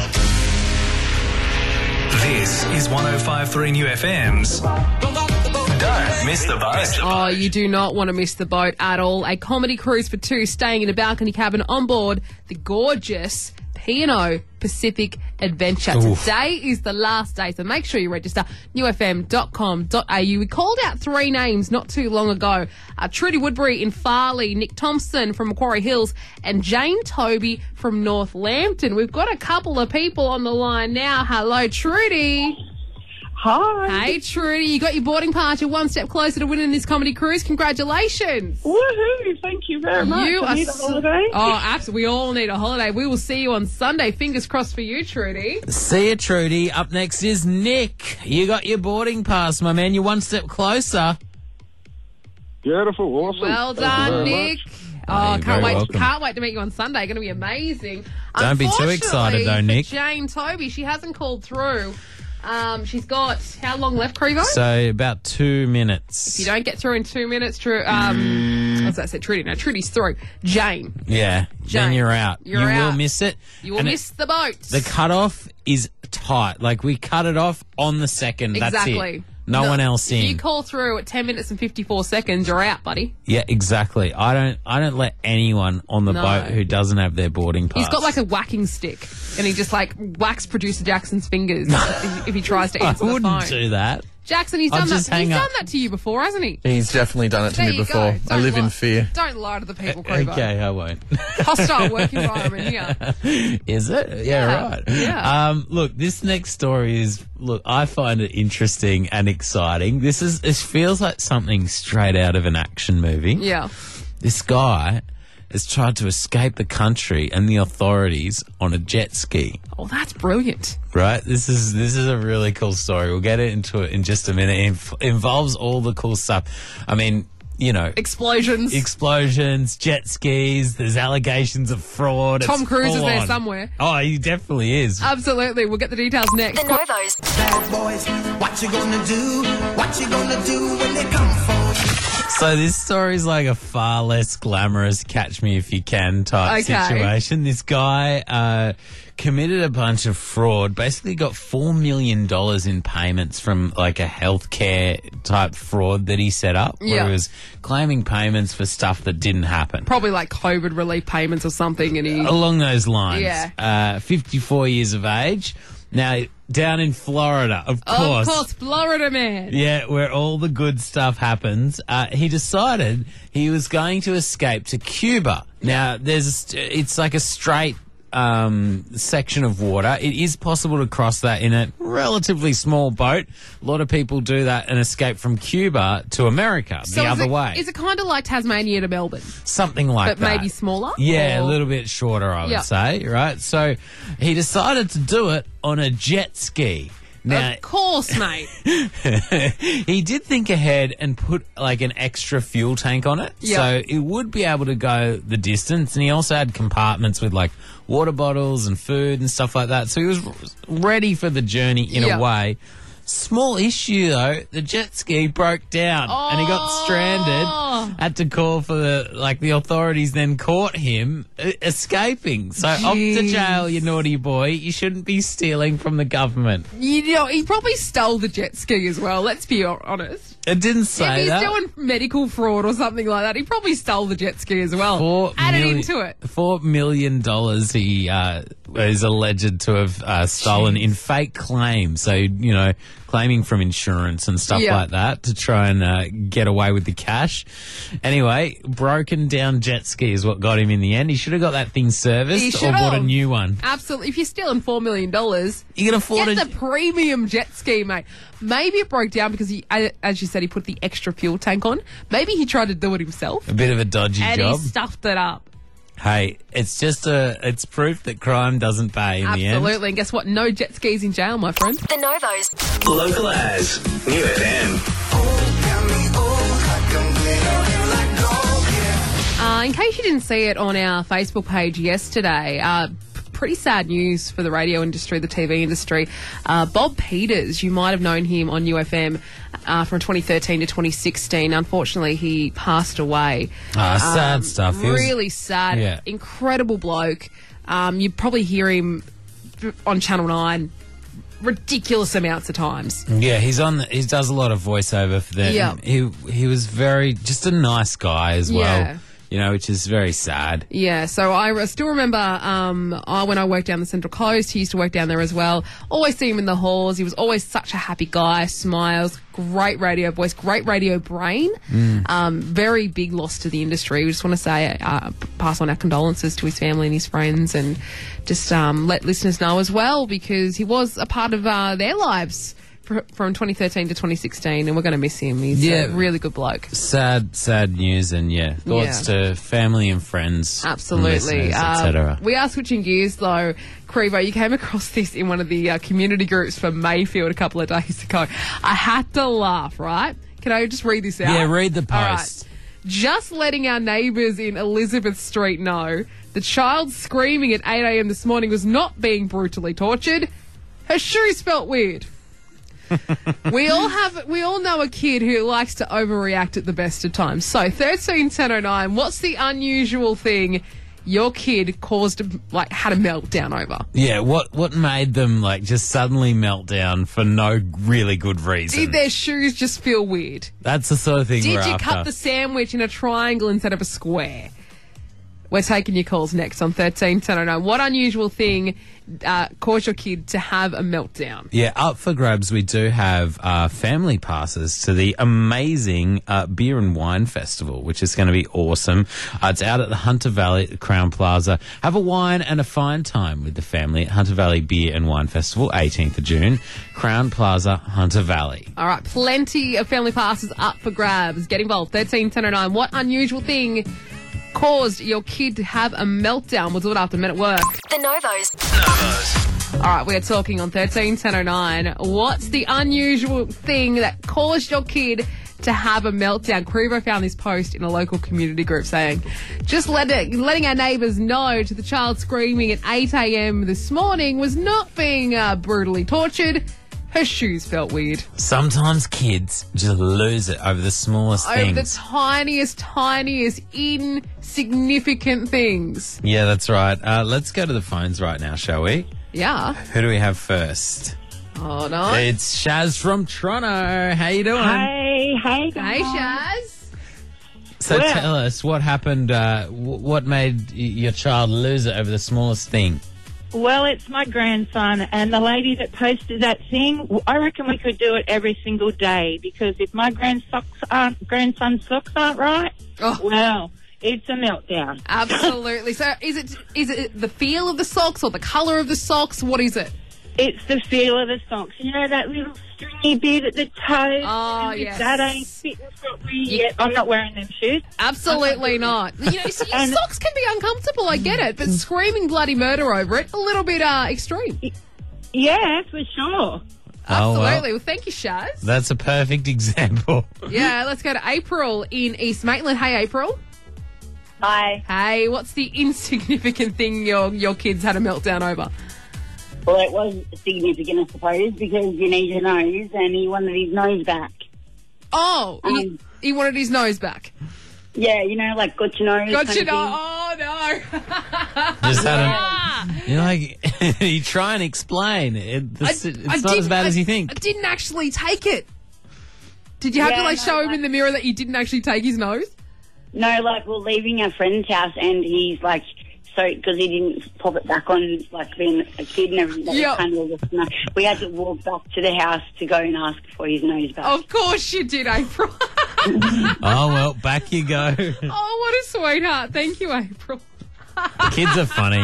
This is one oh five point three New F M's. Don't miss the boat. Oh, you do not want to miss the boat at all. A comedy cruise for two, staying in a balcony cabin on board the gorgeous P and O Pacific Adventure. Oof. Today is the last day, so make sure you register new f m dot com dot a u. We called out three names not too long ago. Uh, Trudy Woodbury in Farley, Nick Thompson from Macquarie Hills, and Jane Toby from North Lambton. We've got a couple of people on the line now. Hello, Trudy. Hi. Hey, Trudy, you got your boarding pass. You're one step closer to winning this comedy cruise. Congratulations. Woohoo! Thank you very much. You I are need a so- holiday. Oh, absolutely. We all need a holiday. We will see you on Sunday. Fingers crossed for you, Trudy. See you, Trudy. Up next is Nick. You got your boarding pass, my man. You're one step closer. Beautiful, awesome. Well Thank you done, very Nick. much. Oh, you're can't very wait! welcome. Can't wait to meet you on Sunday. Going to be amazing. Don't be too excited, though, Unfortunately Nick. for Jane Toby, she hasn't called through. Um, she's got how long left, Crevo? So about two minutes. If you don't get through in two minutes, True. Um, what's that? Said Trudy. No, Trudy's through. Jane, Yeah, Jane, then you're out. you're you out. will miss it. you will And it- miss the boat. The cutoff is tight. Like, we cut it off on the second. That's Exactly. it. No, one else in. If you call through at ten minutes and fifty-four seconds, you're out, buddy. Yeah, exactly. I don't I don't let anyone on the No. boat who doesn't have their boarding pass. He's got like a whacking stick, and he just like whacks producer Jackson's fingers if, if he tries to I answer the wouldn't phone. do that. Jackson, he's I'll done that. just hang He's up. done that to you before, hasn't he? He's definitely done it to There me you before. go. I Don't live in lie- fear. Don't lie to the people, Crovo. Okay, I won't. Hostile work environment here. Is it? Yeah, Yeah, right. yeah. Um, look, this next story is, look, I find it interesting and exciting. This is, it feels like something straight out of an action movie. Yeah. This guy has tried to escape the country and the authorities on a jet ski. Oh, that's brilliant. Right, this is this is a really cool story. We'll get into it in just a minute. It inf- involves all the cool stuff. I mean, you know, Explosions. explosions, jet skis. There's allegations of fraud. Tom It's Cruise is full there on. somewhere. Oh, he definitely is. Absolutely. We'll get the details next. The Novos. Bad boys, what you gonna do? What you gonna do when they come for you? So this story's like a far less glamorous Catch Me If You Can type Okay. situation. This guy uh, committed a bunch of fraud, basically got four million dollars in payments from like a healthcare type fraud that he set up, where Yeah. he was claiming payments for stuff that didn't happen. Probably like COVID relief payments or something. And he. Along those lines. Yeah. Uh, fifty-four years of age. Now, down in Florida, of course. Of course, Florida man. Yeah, where all the good stuff happens. Uh, he decided he was going to escape to Cuba. Now, there's a st- it's like a straight um, section of water. It is possible to cross that in a relatively small boat. A lot of people do that and escape from Cuba to America So the is other it, way. Is it kind of like Tasmania to Melbourne? Something like But that. maybe smaller? Yeah, Or- a little bit shorter, I would Yeah. say, right? So he decided to do it on a jet ski. Now, Of course, mate. he did think ahead and put like an extra fuel tank on it. Yeah. So it would be able to go the distance. And he also had compartments with like water bottles and food and stuff like that. So he was r- ready for the journey in Yeah. a way. Small issue though, the jet ski broke down and he got stranded. Had to call for the, like the authorities then caught him uh, escaping. So off to Jeez. jail, you naughty boy. You shouldn't be stealing from the government. You know, he probably stole the jet ski as well. Let's be ho- honest. It didn't say if he's that. doing medical fraud or something like that, he probably stole the jet ski as well. Four Added million- into it. Four million dollars he uh, is alleged to have uh, stolen in fake claims. So, you know, claiming from insurance and stuff Yeah. like that to try and uh, get away with the cash. Anyway, broken down jet ski is what got him in the end. He should have got that thing He serviced or should bought a have. new one. Absolutely. If you're stealing four million dollars, You can afford get it. the premium jet ski, mate. Maybe it broke down because he, a- as you said, he put the extra fuel tank on. Maybe he tried to do it himself. A bit of a dodgy and job. he stuffed it up. Hey, it's just a, it's proof that crime doesn't pay in the end. Absolutely. And guess what? No jet skis in jail, my friend. The Novos. Local as New F M. Uh, in case you didn't see it on our Facebook page yesterday, uh, p- pretty sad news for the radio industry, the T V industry. Uh, Bob Peters, you might have known him on U F M uh, from twenty thirteen to twenty sixteen. Unfortunately, he passed away. Ah, sad stuff. He was- Really sad. Yeah. Incredible bloke. Um, you probably hear him on Channel nine ridiculous amounts of times. Yeah, he's on. The, he does a lot of voiceover for them. Yeah. He he was very just a nice guy as well. Yeah. You know, which is very sad. Yeah, so I re- still remember um, I, when I worked down the Central Coast, he used to work down there as well. Always see him in the halls. He was always such a happy guy, smiles, great radio voice, great radio brain. Mm. Um, very big loss to the industry. We just want to say, uh, p- pass on our condolences to his family and his friends, and just um, let listeners know as well, because he was a part of uh, their lives fr- from twenty thirteen to twenty sixteen, and we're going to miss him. He's Yeah. a really good bloke. Sad, sad news, and yeah, thoughts to family and friends, Absolutely. et cetera. Uh, we are switching gears though. Crevo, you came across this in one of the uh, community groups for Mayfield a couple of days ago. I had to laugh, right? Can I just read this out? Yeah, read the All right. post. Just letting our neighbours in Elizabeth Street know the child screaming at eight a.m. this morning was not being brutally tortured. Her shoes felt weird. we all have, we all know a kid who likes to overreact at the best of times. So thirteen ten oh nine, what's the unusual thing your kid caused, a, like, had a meltdown over? Yeah, what what made them, like, just suddenly melt down for no really good reason? Did their shoes just feel weird? That's the sort of thing Did we're you after. cut the sandwich in a triangle instead of a square? We're taking your calls next on thirteen ten oh nine. What unusual thing uh, caused your kid to have a meltdown? Yeah, up for grabs, we do have uh, family passes to the amazing uh, Beer and Wine Festival, which is going to be awesome. Uh, it's out at the Hunter Valley at the Crown Plaza. Have a wine and a fine time with the family at Hunter Valley Beer and Wine Festival, eighteenth of June, Crown Plaza, Hunter Valley. All right, plenty of family passes up for grabs. Get involved, thirteen ten oh nine. What unusual thing caused your kid to have a meltdown? We'll do it after Men at Work. The Novos. Novos. All right, we're talking on thirteen ten oh nine. What's the unusual thing that caused your kid to have a meltdown? Crevo found this post in a local community group saying, just let it, letting our neighbours know to the child screaming at eight a.m. this morning was not being uh, brutally tortured. Her shoes felt weird. Sometimes kids just lose it over the smallest Over things. the tiniest, tiniest, insignificant things. Yeah, that's right. Uh, let's go to the phones right now, shall we? Yeah. Who do we have first? Hold on. It's Shaz from Toronto. How you doing? Hey, hey, guys. Hey, Shaz. So Well- tell us, what happened, uh, w- what made y- your child lose it over the smallest thing? Well, it's my grandson, and the lady that posted that thing, I reckon we could do it every single day, because if my grand socks aren't, grandson's socks aren't right, Oh. well, it's a meltdown. Absolutely. So is it is it the feel of the socks or the colour of the socks? What is it? It's the feel of the socks. You know, that little stringy bit at the toe? Oh, and if yes. that ain't fitting properly yet, I'm not wearing them shoes. Absolutely not. You know, see, And- socks can be uncomfortable, I get it, but screaming bloody murder over it, a little bit uh, extreme. Yeah, for sure. Oh, well. Absolutely. Well, thank you, Shaz. That's a perfect example. Yeah, let's go to April in East Maitland. Hey, April. Hi. Hey, what's the insignificant thing your your kids had a meltdown over? Well, it was significant, I suppose, because you need your nose, and he wanted his nose back. Oh, he, Um, he wanted his nose back. Yeah, you know, like got your nose. Got kind your of nose. thing. Oh, no. Just had Ah. a, you're like, you try and explain. It, it's I- it's I not as didn't- bad as I- you think. I didn't actually take it. Did you have to Yeah, like no, show him like- in the mirror that you didn't actually take his nose? No, like we're leaving our friend's house, and he's like, so because he didn't pop it back on, like being a kid and everything. That was Yep. kind of just, no. We had to walk back to the house to go and ask for his nose back. Of course you did, April. Oh, well, back you go. Oh, what a sweetheart. Thank you, April. Kids are funny.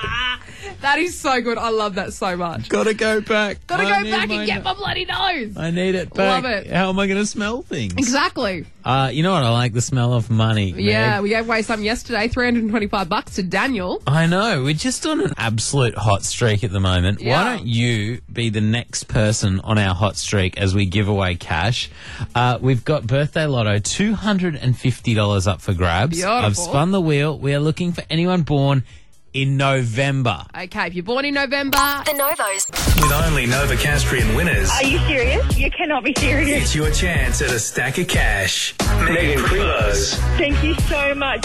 That is so good. I love that so much. Gotta go back. Gotta I go need back my and get no- my bloody nose. I need it back. Love it. How am I going to smell things? Exactly. Uh, you know what? I like the smell of money. Yeah, Meg. we gave away some yesterday, three hundred twenty-five bucks to Daniel. I know. We're just on an absolute hot streak at the moment. Yeah. Why don't you be the next person on our hot streak as we give away cash? Uh, we've got Birthday Lotto, two hundred fifty dollars up for grabs. Beautiful. I've spun the wheel. We are looking for anyone born in November. Okay, if you're born in November, The Novos. With only Novocastrian winners, Are you serious? You cannot be serious. it's your chance at a stack of cash. Megan Prilos. Thank you so much.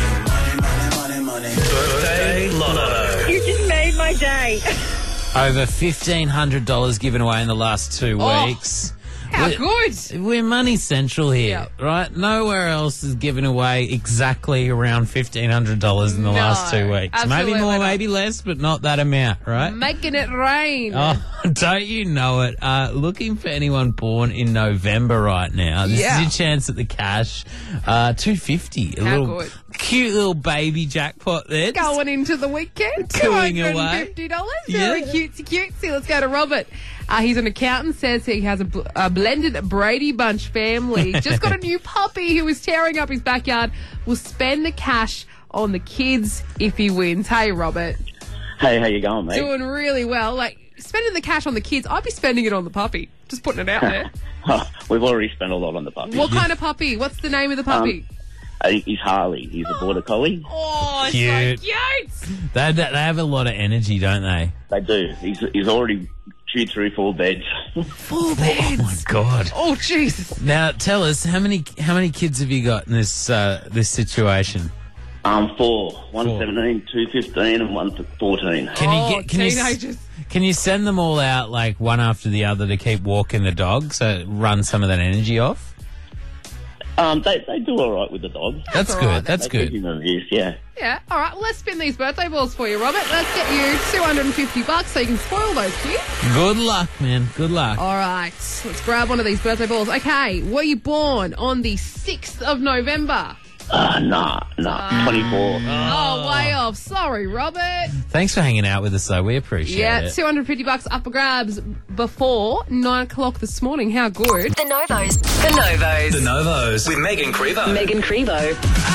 Birthday Lotto. You just made my day. Over fifteen hundred dollars given away in the last two Oh. weeks. how We're- good. We're money central here, Yeah. right? Nowhere else is giving away exactly around fifteen hundred dollars in the No, last two weeks. absolutely Maybe more, not. maybe less, but not that amount, right? Making it rain. Oh, don't you know it? Uh, looking for anyone born in November right now. This Yeah. is your chance at the cash. Uh, two fifty. A How little good. cute little baby jackpot there. Just Going into the weekend, two Cooing hundred away. fifty dollars. Very Yeah. cutesy cutesy. Let's go to Robert. Uh, he's an accountant, says he has a, bl- a blended Brady Bunch family. Just got a new puppy who is tearing up his backyard. Will spend the cash on the kids if he wins. Hey, Robert. Hey, how you going, mate? Doing really well. Like, spending the cash on the kids, I'd be spending it on the puppy. Just putting it out there. Oh, we've already spent a lot on the puppy. What kind of puppy? What's the name of the puppy? I think he's Harley. He's a border collie. Oh, Cute. so cute. They, they have a lot of energy, don't they? They do. He's he's already chewed through four beds. Full beds. Oh my god! Oh, Jesus. Now tell us how many how many kids have you got in this uh, this situation? Um, four. One seventeen, two fifteen, and one fourteen. Can Oh, you get? Can you, teenagers. s- can you send them all out like one after the other to keep walking the dog, so it runs some of that energy off? Um, they they do all right with the dog. That's all good. right, That's They good. keep him amused, yeah. Yeah, all right. Well, let's spin these birthday balls for you, Robert. Let's get you two hundred fifty bucks so you can spoil those kids. Good luck, man. Good luck. All right, let's grab one of these birthday balls. Okay, were you born on the sixth of November? Uh, nah, nah. twenty-four. Oh, way off. Sorry, Robert. Thanks for hanging out with us, though. We appreciate Yeah, it. two hundred fifty bucks up for grabs before nine o'clock this morning. How good. The Novos. The Novos. The Novos with Megan Crevo. Megan Crevo.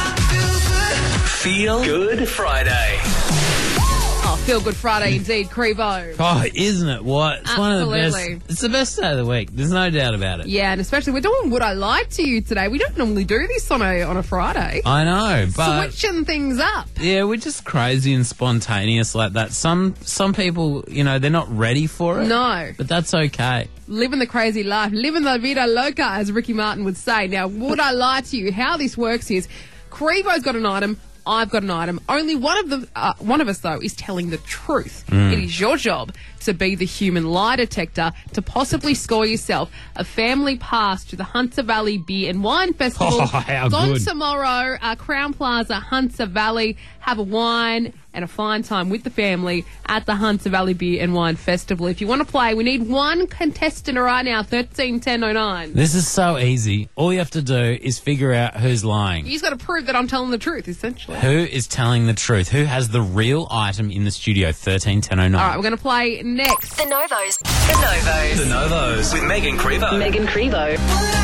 Feel Good Friday. Oh, Feel Good Friday indeed, Crevo. Oh, isn't it? What? It's one of the Absolutely. best. It's the best day of the week. There's no doubt about it. Yeah, and especially we're doing Would I Lie to You today. We don't normally do this on a on a Friday. I know, but Switching things up. yeah, we're just crazy and spontaneous like that. Some some people, you know, they're not ready for it. No. But that's okay. Living the crazy life, living la vida loca, as Ricky Martin would say. Now, would I lie to you? How this works is, Crevo's got an item, I've got an item. Only one of the uh, one of us though is telling the truth. Mm. It is your job to be the human lie detector to possibly score yourself a family pass to the Hunter Valley Beer and Wine Festival. Oh, how It's on good. tomorrow, uh, Crown Plaza, Hunter Valley. Have a wine and a fine time with the family at the Hunter Valley Beer and Wine Festival. If you want to play, we need one contestant right now, thirteen ten oh nine. This is so easy. All you have to do is figure out who's lying. You just got to prove that I'm telling the truth, essentially. Who is telling the truth? Who has the real item in the studio? thirteen ten oh nine. All right, we're going to play next. The Novos. The Novos. The Novos with Megan Crevo. Megan Crevo.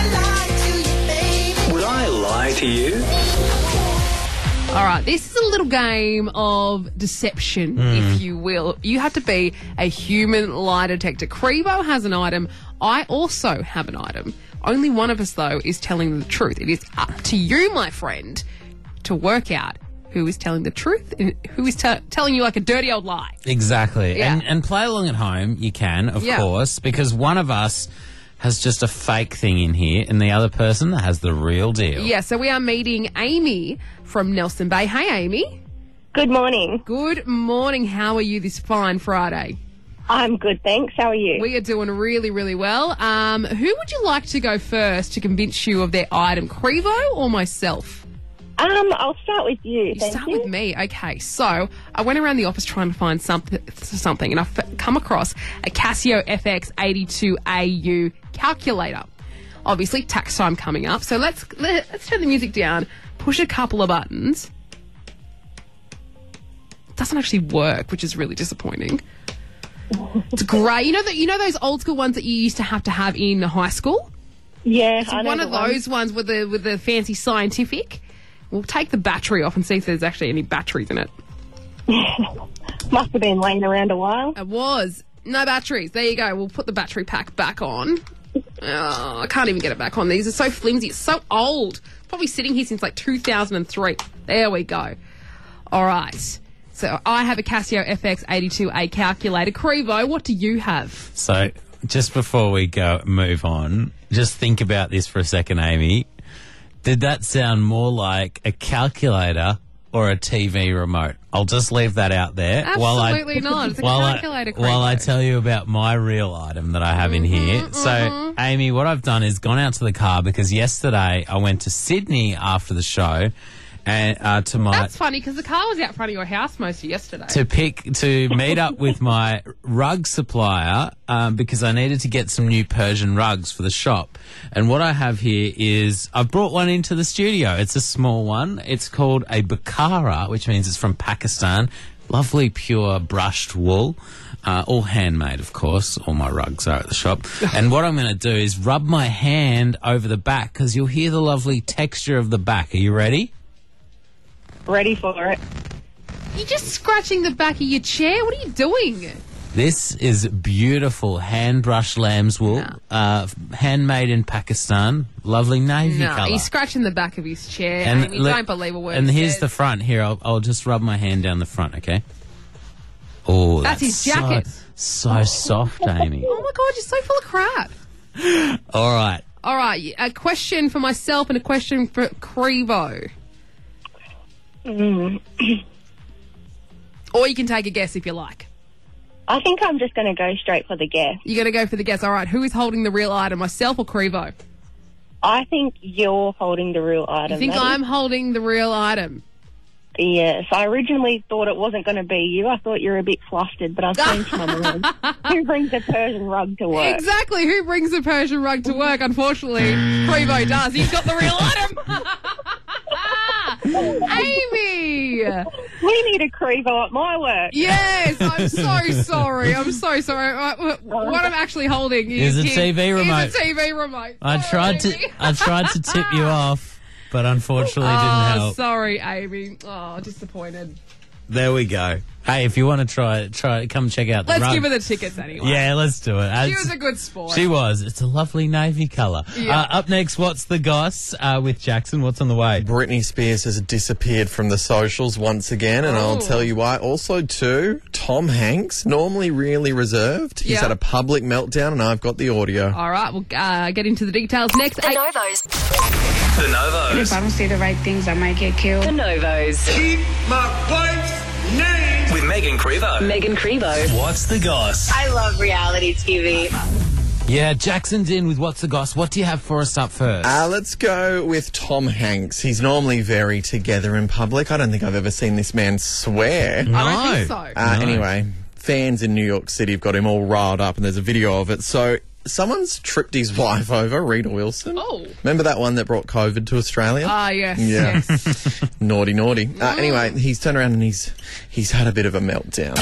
Would I lie to you? All right, this is a little game of deception, if you will. You have to be a human lie detector. Crevo has an item. I also have an item. Only one of us, though, is telling the truth. It is up to you, my friend, to work out who is telling the truth and who is te- telling you like a dirty old lie. Exactly. Yeah. And, and play along at home, you can, of Yeah. course, because one of us has just a fake thing in here and the other person has the real deal. Yeah, so we are meeting Amy from Nelson Bay. Hey, Amy. Good morning. Good morning. How are you this fine Friday? I'm good, thanks. How are you? We are doing really, really well. Um, who would you like to go first to convince you of their item, Crevo or myself? Um, I'll start with you. You Thank start you. with me. Okay, so I went around the office trying to find something, something, and I've come across a Casio F X eighty-two A U calculator. Obviously, tax time coming up, so let's let's turn the music down, push a couple of buttons. It doesn't actually work, which is really disappointing. It's great. You know that you know those old school ones that you used to have to have in high school. Yeah, It's I know one the of those ones with the with the fancy scientific. We'll take the battery off and see if there's actually any batteries in it. Must have been laying around a while. It was. No batteries. There you go. We'll put the battery pack back on. Oh, I can't even get it back on. These are so flimsy. It's so old. It's probably sitting here since like two thousand three. There we go. All right. So I have a Casio F X eighty-two A calculator. Crevo, what do you have? So just before we go move on, just think about this for a second, Amy. Did that sound more like a calculator or a T V remote? I'll just leave that out there. Absolutely not. It's a while calculator, I, while I Crevo. tell you about my real item that I have in here. So, Amy, what I've done is gone out to the car because yesterday I went to Sydney after the show and uh, to my That's funny because the car was out front of your house most of yesterday. to pick to meet up with my rug supplier um, because I needed to get some new Persian rugs for the shop. And what I have here is I've brought one into the studio. It's a small one. It's called a Bukhara, which means it's from Pakistan. Lovely pure brushed wool. Uh, all handmade, of course. All my rugs are at the shop. And what I'm going to do is rub my hand over the back because you'll hear the lovely texture of the back. Are you ready? Ready for it. You're just scratching the back of your chair. What are you doing? This is beautiful hand-brushed lamb's wool, uh, handmade in Pakistan. Lovely navy No, colour. he's scratching the back of his chair. And Amy, look- don't believe a word And he here's says. the front. Here, I'll, I'll just rub my hand down the front, okay? Oh, That's his jacket. So, so soft, Amy. Oh my God, you're so full of crap. All right. All right, a question for myself and a question for Crevo. Mm. Or you can take a guess if you like. I think I'm just going to go straight for the guess. You're going to go for the guess. All right, who is holding the real item, myself or Crevo? I think you're holding the real item. You think Maddie. I'm holding the real item? Yes. I originally thought it wasn't going to be you. I thought you were a bit flustered, but I've changed my mind. Who brings a Persian rug to work? Exactly. Who brings a Persian rug to work? Unfortunately, Crevo does. He's got the real item. Amy! We need a Crevo at my work. Yes, I'm so sorry. I'm so sorry. Uh, What I'm actually holding is, Is a T V remote. Is a T V remote. I tried to I tried to tip you off, but unfortunately it didn't Oh, help. sorry, Amy. Oh, disappointed. There we go. Hey, if you want to try it, try it, come check out the Let's rug. give her the tickets anyway. Yeah, let's do it. She It's- was a good sport. She was. It's a lovely navy colour. Yeah. Uh, up next, what's the goss uh, with Jackson? What's on the way? Britney Spears has disappeared from the socials once again, and I'll Oh. tell you why. Also, too, Tom Hanks, normally really reserved. He's Yeah. had a public meltdown, and I've got the audio. All right, we'll uh, get into the details next. The Novos. The Novos. If I don't say the right things, I might get killed. The Novos. Keep my wife's name. With Megan Crevo. Megan Crevo. What's the goss? I love reality T V. Yeah, Jackson's in with What's the Goss. What do you have for us up first? Uh, let's go with Tom Hanks. He's normally very together in public. I don't think I've ever seen this man swear. no. I don't think so. Uh, No. Anyway, fans in New York City have got him all riled up, and there's a video of it. So someone's tripped his wife over, Rita Wilson. Oh. Remember that one that brought COVID to Australia? Ah, yes. Yeah. Yes. Naughty, naughty. Uh, anyway, he's turned around and he's he's had a bit of a meltdown.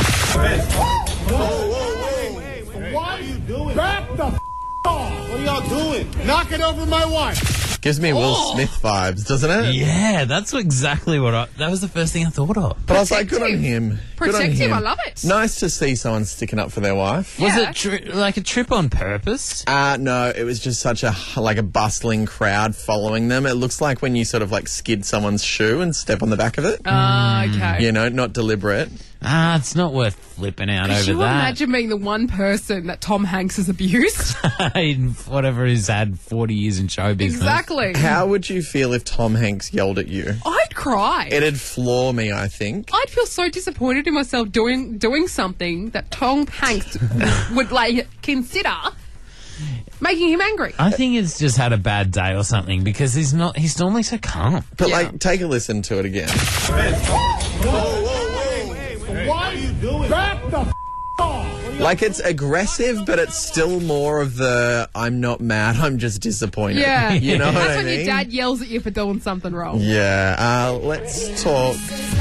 What are you doing? Back the f- off. What are y'all doing? Knocking over my wife. Gives me Will Oh. Smith vibes, doesn't it? Yeah, that's exactly what I... That was the first thing I thought of. But I was like, good on Protective. him. Good on Protective, him. I love it. Nice to see someone sticking up for their wife. Was Yeah. it tri- like a trip on purpose? Uh, no, it was just such a like a bustling crowd following them. It looks like when you sort of like skid someone's shoe and step on the back of it. Ah, okay. You know, not deliberate. Ah, it's not worth flipping out Could over you that. imagine being the one person that Tom Hanks has abused? In whatever he's had forty years in show business. Exactly. How would you feel if Tom Hanks yelled at you? I'd cry. It'd floor me, I think. I'd feel so disappointed in myself doing doing something that Tom Hanks would like consider making him angry. I think he's just had a bad day or something because he's not. He's normally so calm. But Yeah. like, take a listen to it again. Why are you doing? Back the f- off. Like, it's aggressive, but it's still more of the I'm not mad, I'm just disappointed. Yeah. You know That's what I when mean? your dad yells at you for doing something wrong. Yeah, uh, let's talk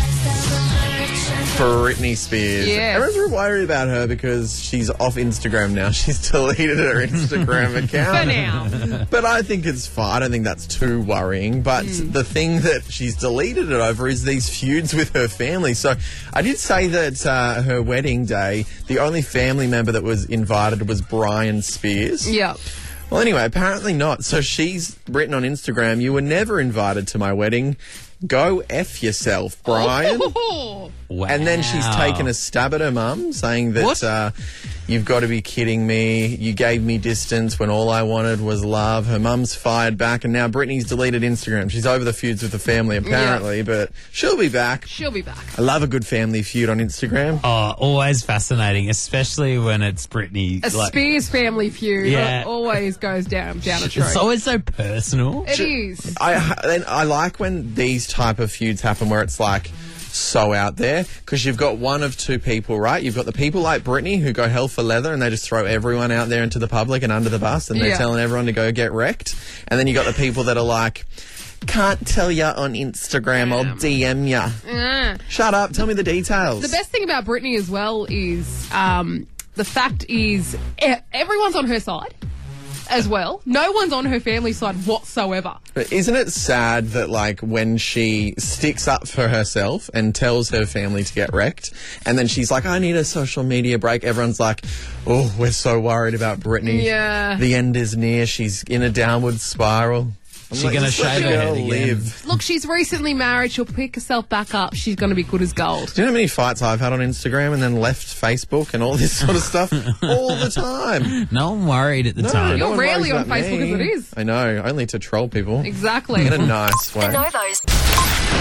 Britney Spears. Yes. Everyone's worried about her because she's off Instagram now. She's deleted her Instagram account. For now. But I think it's fine. I don't think that's too worrying. But Hmm. the thing that she's deleted it over is these feuds with her family. So I did say that uh, her wedding day, the only family member that was invited was Brian Spears. Yeah. Well, anyway, apparently not. So she's written on Instagram, "You were never invited to my wedding. Go F yourself, Brian." Oh, Wow. And then she's taken a stab at her mum, saying that What? uh, you've got to be kidding me. You gave me distance when all I wanted was love. Her mum's fired back, and now Britney's deleted Instagram. She's over the feuds with the family, apparently, but she'll be back. she'll be back. I love a good family feud on Instagram. Oh, always fascinating, especially when it's Britney. A like, Spears family feud Yeah. always goes down down a tree. it's always so personal. It is. I and I like when these type of feuds happen where it's like so out there because you've got one of two people, right? You've got the people like Britney who go hell for leather and they just throw everyone out there into the public and under the bus and they're Yeah. telling everyone to go get wrecked. And then you got the people that are like, can't tell ya on Instagram, I'll D M ya. Ah. Shut up, tell me the details. The best thing about Britney as well is um, the fact is e- everyone's on her side as well. No one's on her family side whatsoever. But isn't it sad that, like, when she sticks up for herself and tells her family to get wrecked, and then she's like, I need a social media break, everyone's like, oh, we're so worried about Britney. Yeah. The end is near. She's in a downward spiral. I'm She gonna just let shave the her girl head again. live. Look, she's recently married. She'll pick herself back up. She's going to be good as gold. Do you know how many fights I've had on Instagram and then left Facebook and all this sort of stuff all the time? No one worried at the time. You're one rarely worries on about Facebook me. as it is. I know, only to troll people. Exactly. In a nice way. The Novos.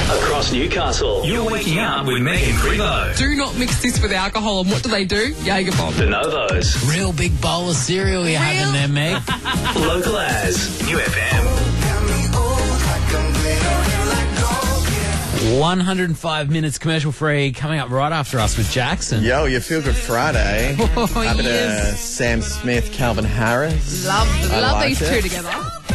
Across Newcastle, you're waking up with Megan Crevo. Do not mix this with alcohol. And what do they do? Jaeger bomb. The Novos. Real big bowl of cereal you're having there, Meg. Local as New F M. one hundred five minutes commercial free coming up right after us with Jackson. Yo, your Feel Good Friday. Oh, Up at, yes. uh, Sam Smith, Calvin Harris. Love, I love liked these it. two together.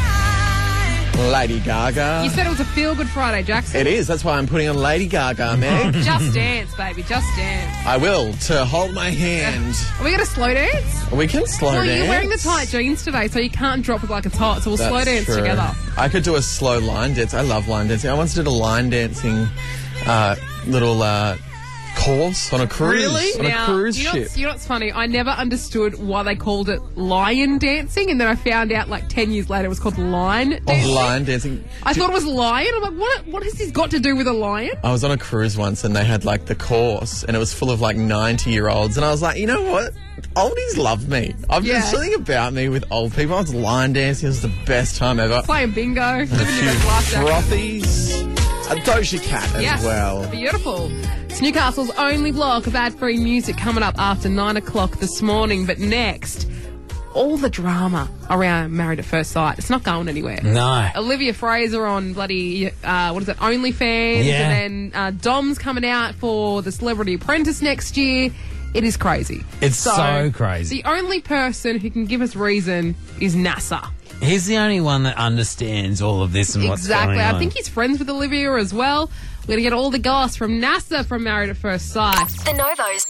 Lady Gaga. You said it was a feel-good Friday, Jackson. It is. That's why I'm putting on Lady Gaga, Meg. Just dance, baby. Just dance. I will, to hold my hand. Are we going to slow dance? We can slow well, dance. you're wearing the tight jeans today, so you can't drop it like it's hot. So we'll That's slow dance true. together. I could do a slow line dance. I love line dancing. I once did a line dancing uh, little uh, course on a cruise. Really? On now, a cruise you know ship. what's, you know what's funny? I never understood why they called it lion dancing, and then I found out like ten years later it was called line dancing. Oh, line dancing. I Do- thought it was lion. I'm like, what? What has this got to do with a lion? I was on a cruise once and they had like the course and it was full of like ninety year olds and I was like, you know what? Oldies love me. I've Yeah. There's something about me with old people. I was line dancing. It was the best time ever. Playing bingo, A living your few best life. Jack. frothies. A Doja Cat as Yes, well. beautiful. It's Newcastle's only block of ad-free music coming up after nine o'clock this morning. But next, all the drama around Married at First Sight. It's not going anywhere. No. Olivia Fraser on bloody, uh, what is it, OnlyFans. Yeah. And then uh, Dom's coming out for the Celebrity Apprentice next year. It is crazy. It's so crazy. The only person who can give us reason is NASA. He's the only one that understands all of this and what's Exactly. going on. I think he's friends with Olivia as well. We're going to get all the goss from NASA from Married at First Sight. The Novos.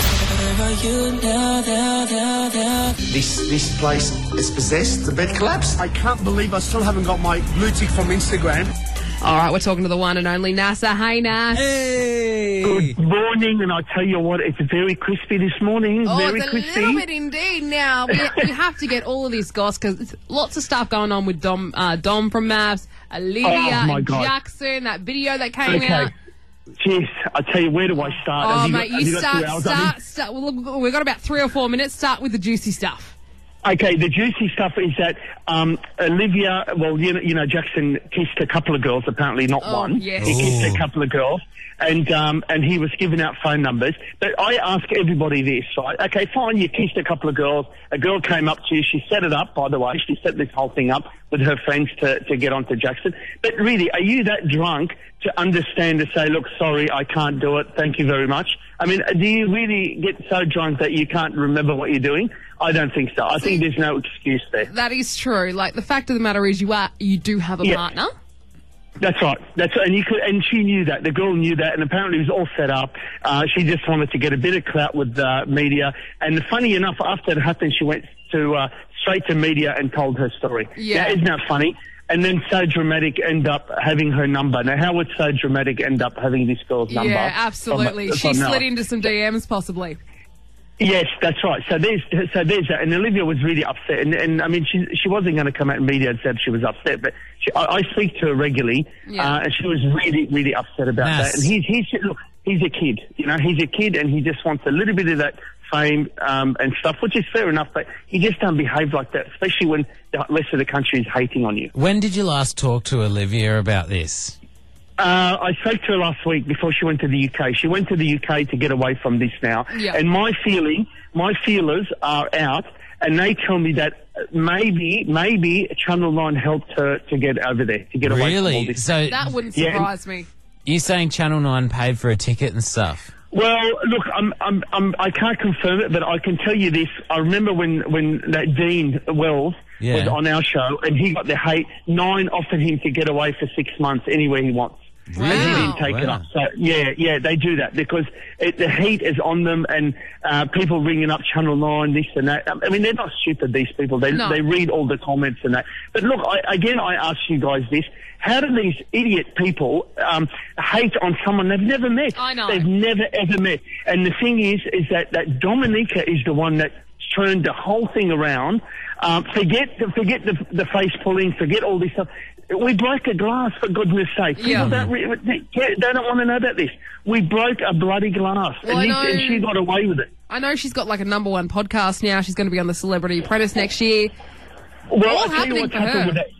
This this place is possessed. The bed collapsed. I can't believe I still haven't got my blue tick from Instagram. All right, we're talking to the one and only NASA. Hey, Nas. Hey! Good morning, and I tell you what, it's very crispy this morning. Oh, very it's a crispy. little bit indeed. Now, we, we have to get all of this goss because lots of stuff going on with Dom uh, Dom from Mavs, Olivia, Oh, my and God. Jackson, that video that came Okay. out. Jeez, I tell you, where do I start? Oh, Have you mate, got, have you you got two start, hours? I mean- start, start. Well, look, we've got about three or four minutes. Start with the juicy stuff. Okay, the juicy stuff is that um, Olivia, well, you know, you know, Jackson kissed a couple of girls, apparently not Oh, one. yes. He kissed Ooh. a couple of girls, and um, and he was giving out phone numbers. But I ask everybody this, right? Okay, fine, you kissed a couple of girls. A girl came up to you. She set it up, by the way. She set this whole thing up with her friends to, to get onto Jackson. But really, are you that drunk to understand to say, look, sorry, I can't do it. Thank you very much. I mean, do you really get so drunk that you can't remember what you're doing? I don't think so. I think there's no excuse there. That is true. Like, the fact of the matter is you are, you do have a Yeah. partner. That's right. That's and you could, and she knew that. The girl knew that, and apparently it was all set up. Uh, she just wanted to get a bit of clout with uh, media. And funny enough, after it happened, she went to uh, straight to media and told her story. Yeah. Now, isn't that funny? And then So Dramatic end up having her number. Now, how would So Dramatic end up having this girl's number? Yeah, absolutely. From- She from Noah? slid into some D Ms, possibly. Yes, that's right. So there's so there's that, and Olivia was really upset, and, and I mean she she wasn't going to come out in media and said she was upset, but she, I, I speak to her regularly, Yeah. uh, and she was really really upset about Yes. that. And he's he's look, he's a kid, you know, he's a kid, and he just wants a little bit of that fame um, and stuff, which is fair enough, but he just don't behave like that, especially when the rest of the country is hating on you. When did you last talk to Olivia about this? Uh, I spoke to her last week before she went to the U K. She went to the U K to get away from this now. Yeah. And my feeling, my feelers are out, and they tell me that maybe, maybe Channel nine helped her to get over there, to get away from all Really? this. So That wouldn't Yeah. surprise me. you saying Channel nine paid for a ticket and stuff? Well, look, I'm, I'm, I'm, I can't confirm it, but I can tell you this. I remember when, when that Dean Wells Yeah. was on our show, and he got the hate. Nine offered him to get away for six months anywhere he wants. And he didn't take it Wow. up. So yeah, yeah, they do that because it, the heat is on them, and uh, people ringing up Channel Nine, this and that. I mean, they're not stupid. These people, they No. they read all the comments and that. But look, I, again, I ask you guys this: how do these idiot people um, hate on someone they've never met? I know. They've never ever met. And the thing is, is that that Dominica is the one that turned the whole thing around. Um, forget the, forget the, the face pulling, forget all this stuff. We broke a glass, for goodness sake. People Yeah. don't, re- they, they don't want to know about this. We broke a bloody glass, Well, and, I he, know- and she got away with it. I know she's got like a number one podcast now. She's going to be on the Celebrity Apprentice next year. Well, All I'll tell you happening what's for happened her. with that.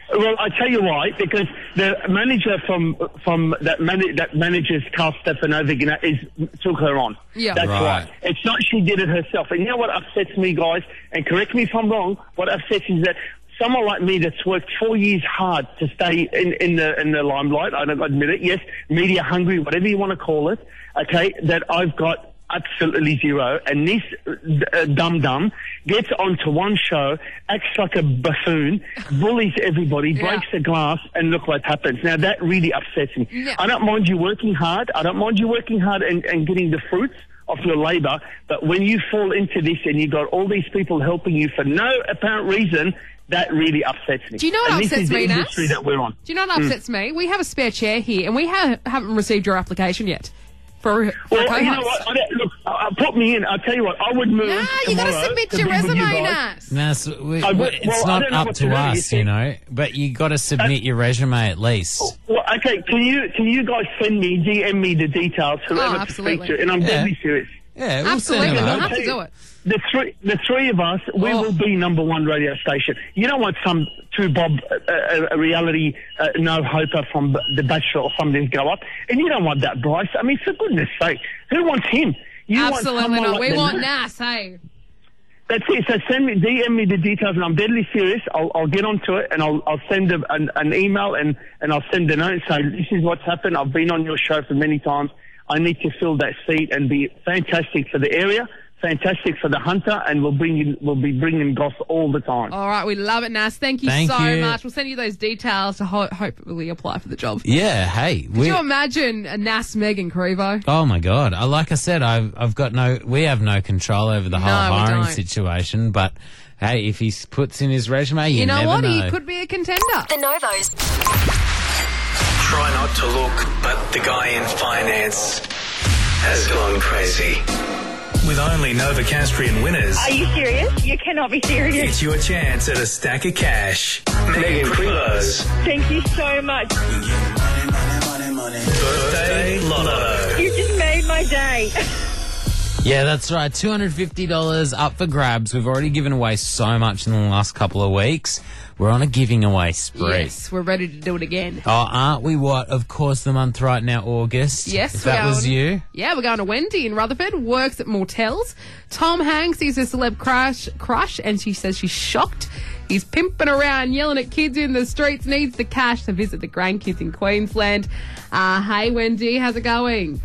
Well, I tell you why. Because the manager from from that man, that manages Carl Stefanovic you know, is took her on. Yeah. That's Right. why. It's not she did it herself. And you know what upsets me, guys? And correct me if I'm wrong. What upsets is that someone like me that's worked four years hard to stay in, in the in the limelight. I don't admit it. Yes, media hungry, whatever you want to call it. Okay, that I've got absolutely zero, and this uh, dum dum gets onto one show, acts like a buffoon, bullies everybody, Yeah. breaks a glass, and look what happens. Now that really upsets me. Yeah. I don't mind you working hard. I don't mind you working hard and, and getting the fruits of your labour, but when you fall into this and you got all these people helping you for no apparent reason, that really upsets me. Do you know what and upsets this is me, the Nas? industry that we're on. Do you know what upsets me? We have a spare chair here, and we ha- haven't received your application yet for, for Well, a co-host. you know what? I don't, look, uh, put me in. I'll tell you what. I would move. Nah, you got to tomorrow submit to your be with you resume, guys. Nas. No, so we, I we- would- it's well, I not don't know up what to to do, you us, see. you know. But you got to submit your resume at least. Well, okay. Can you can you guys send me, D M me the details, whoever to absolutely. speak to, and I'm Yeah. deadly serious. Yeah, we'll Absolutely, send them we'll over. have to do it. The three, the three of us, we Oh. will be number one radio station. You don't want some two bob, uh, uh, a reality uh, no hoper from The Bachelor or something to go up, and you don't want that, Bryce. I mean, for goodness' sake, who wants him? You want Absolutely someone not. like We the- want Nas, hey. That's it. So send me, D M me the details, and I'm deadly serious. I'll, I'll get onto it, and I'll, I'll send a, an, an email, and, and I'll send a note and say, this is what's happened. I've been on your show for many times. I need to fill that seat and be fantastic for the area, fantastic for the hunter, and we'll bring in, we'll be bringing goss all the time. All right, we love it, Nas. Thank you Thank so you. much. We'll send you those details to ho- hopefully apply for the job. Yeah, hey. Could we- you imagine a Nas Megan Crevo? Oh my God! I, like I said, I've I've got no. We have no control over the whole No, we hiring don't. situation. But hey, if he s- puts in his resume, you, You know never what? know. He could be a contender. The Novos. Try not to look, but the guy in finance has gone crazy. With only Novocastrian winners, Are you serious? You cannot be serious. it's your chance at a stack of cash. Megan Crevo's Thank you so much. birthday lotto. You just made my day. Yeah, that's right. two hundred fifty dollars up for grabs. We've already given away so much in the last couple of weeks. We're on a giving away spree. Yes, we're ready to do it again. Oh, aren't we what? Of course, the month right now, August. Yes, If we're that was going- you. Yeah, we're going to Wendy in Rutherford, works at Mortels. Tom Hanks is a celeb crush, crush, and she says she's shocked. He's pimping around, yelling at kids in the streets, needs the cash to visit the grandkids in Queensland. Uh, hey, Wendy, how's it going?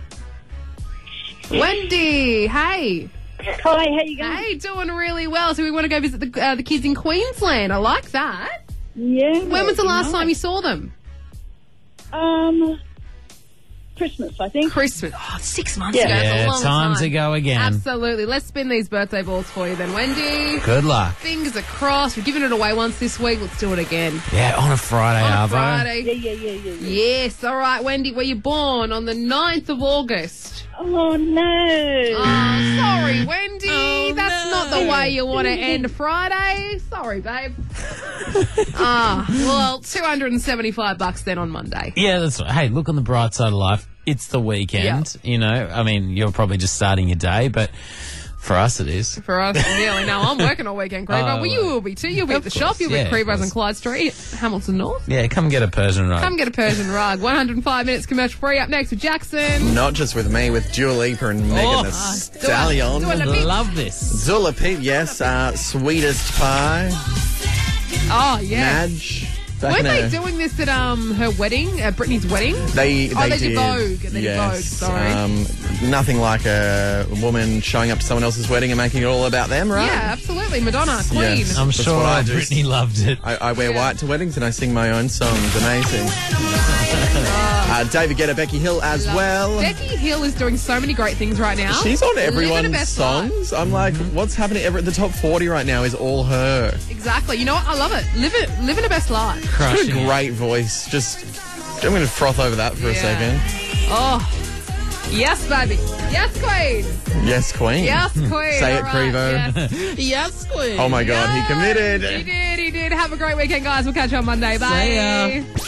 Wendy, hey. Hi, how you going? Hey, doing really well. So we want to go visit the uh, the kids in Queensland. I like that. Yeah. When was the last nice. time you saw them? Um, Christmas, I think. Christmas. Oh, six months Yeah. ago. That's a Yeah, long time time to go again. Absolutely. Let's spin these birthday balls for you then, Wendy. Good luck. Fingers are crossed. We've given it away once this week. Let's do it again. Yeah, on a Friday, On a Arvo. Friday. Yeah, yeah, yeah, yeah, yeah. Yes. All right, Wendy. Were you born on the ninth of August? Oh, no. Oh, sorry, Wendy. Oh, That's no. not the way you want to end Friday. Sorry, babe. Ah, well, two hundred seventy-five bucks then on Monday. Yeah, that's right. Hey, look on the bright side of life. It's the weekend. You know, I mean, you're probably just starting your day, but for us it is. For us, nearly. No, I'm working all weekend, Crevo. Oh, well, you will be too. You'll be of at the course, shop. You'll be yeah, at of Crevo's course. on Clyde Street, Hamilton North. Yeah, come get a Persian rug. Come get a Persian rug. one hundred five minutes commercial free. Up next with Jackson. Not just with me, with Dua Lipa and Megan Oh, Thee ah, Stallion. Dua Lipa. Love this. Dua Lipa, yes. Uh, Sweetest Pie. Oh, yeah. Madge. Back Weren't in they a- doing this at um her wedding, at Britney's wedding? They, they oh, they did. did Vogue. They did Vogue, yes. sorry. Um, nothing like a woman showing up to someone else's wedding and making it all about them, right? Yeah, absolutely. Madonna, Queen. Yes. I'm That's sure what I uh, do. Brittany loved it. I, I wear Yeah. white to weddings and I sing my own songs. Amazing. uh, David Guetta, Becky Hill as Love it. well. Becky Hill is doing so many great things right now. She's on Living her everyone's best life. songs. I'm like, what's happening? Every, the top forty right now is all her. Exactly. You know what? I love it. Live it. Living her best life. She's got Crushing a it. great voice. Just, I'm going to froth over that for a Yeah. second. Oh, yes, baby. Yes, Queen. Yes, Queen. Yes, Queen. Say it, All right, Crevo. Yes. yes, Queen. Oh my God, he Yes. committed. He did. He did. Have a great weekend, guys. We'll catch you on Monday. Bye. See ya.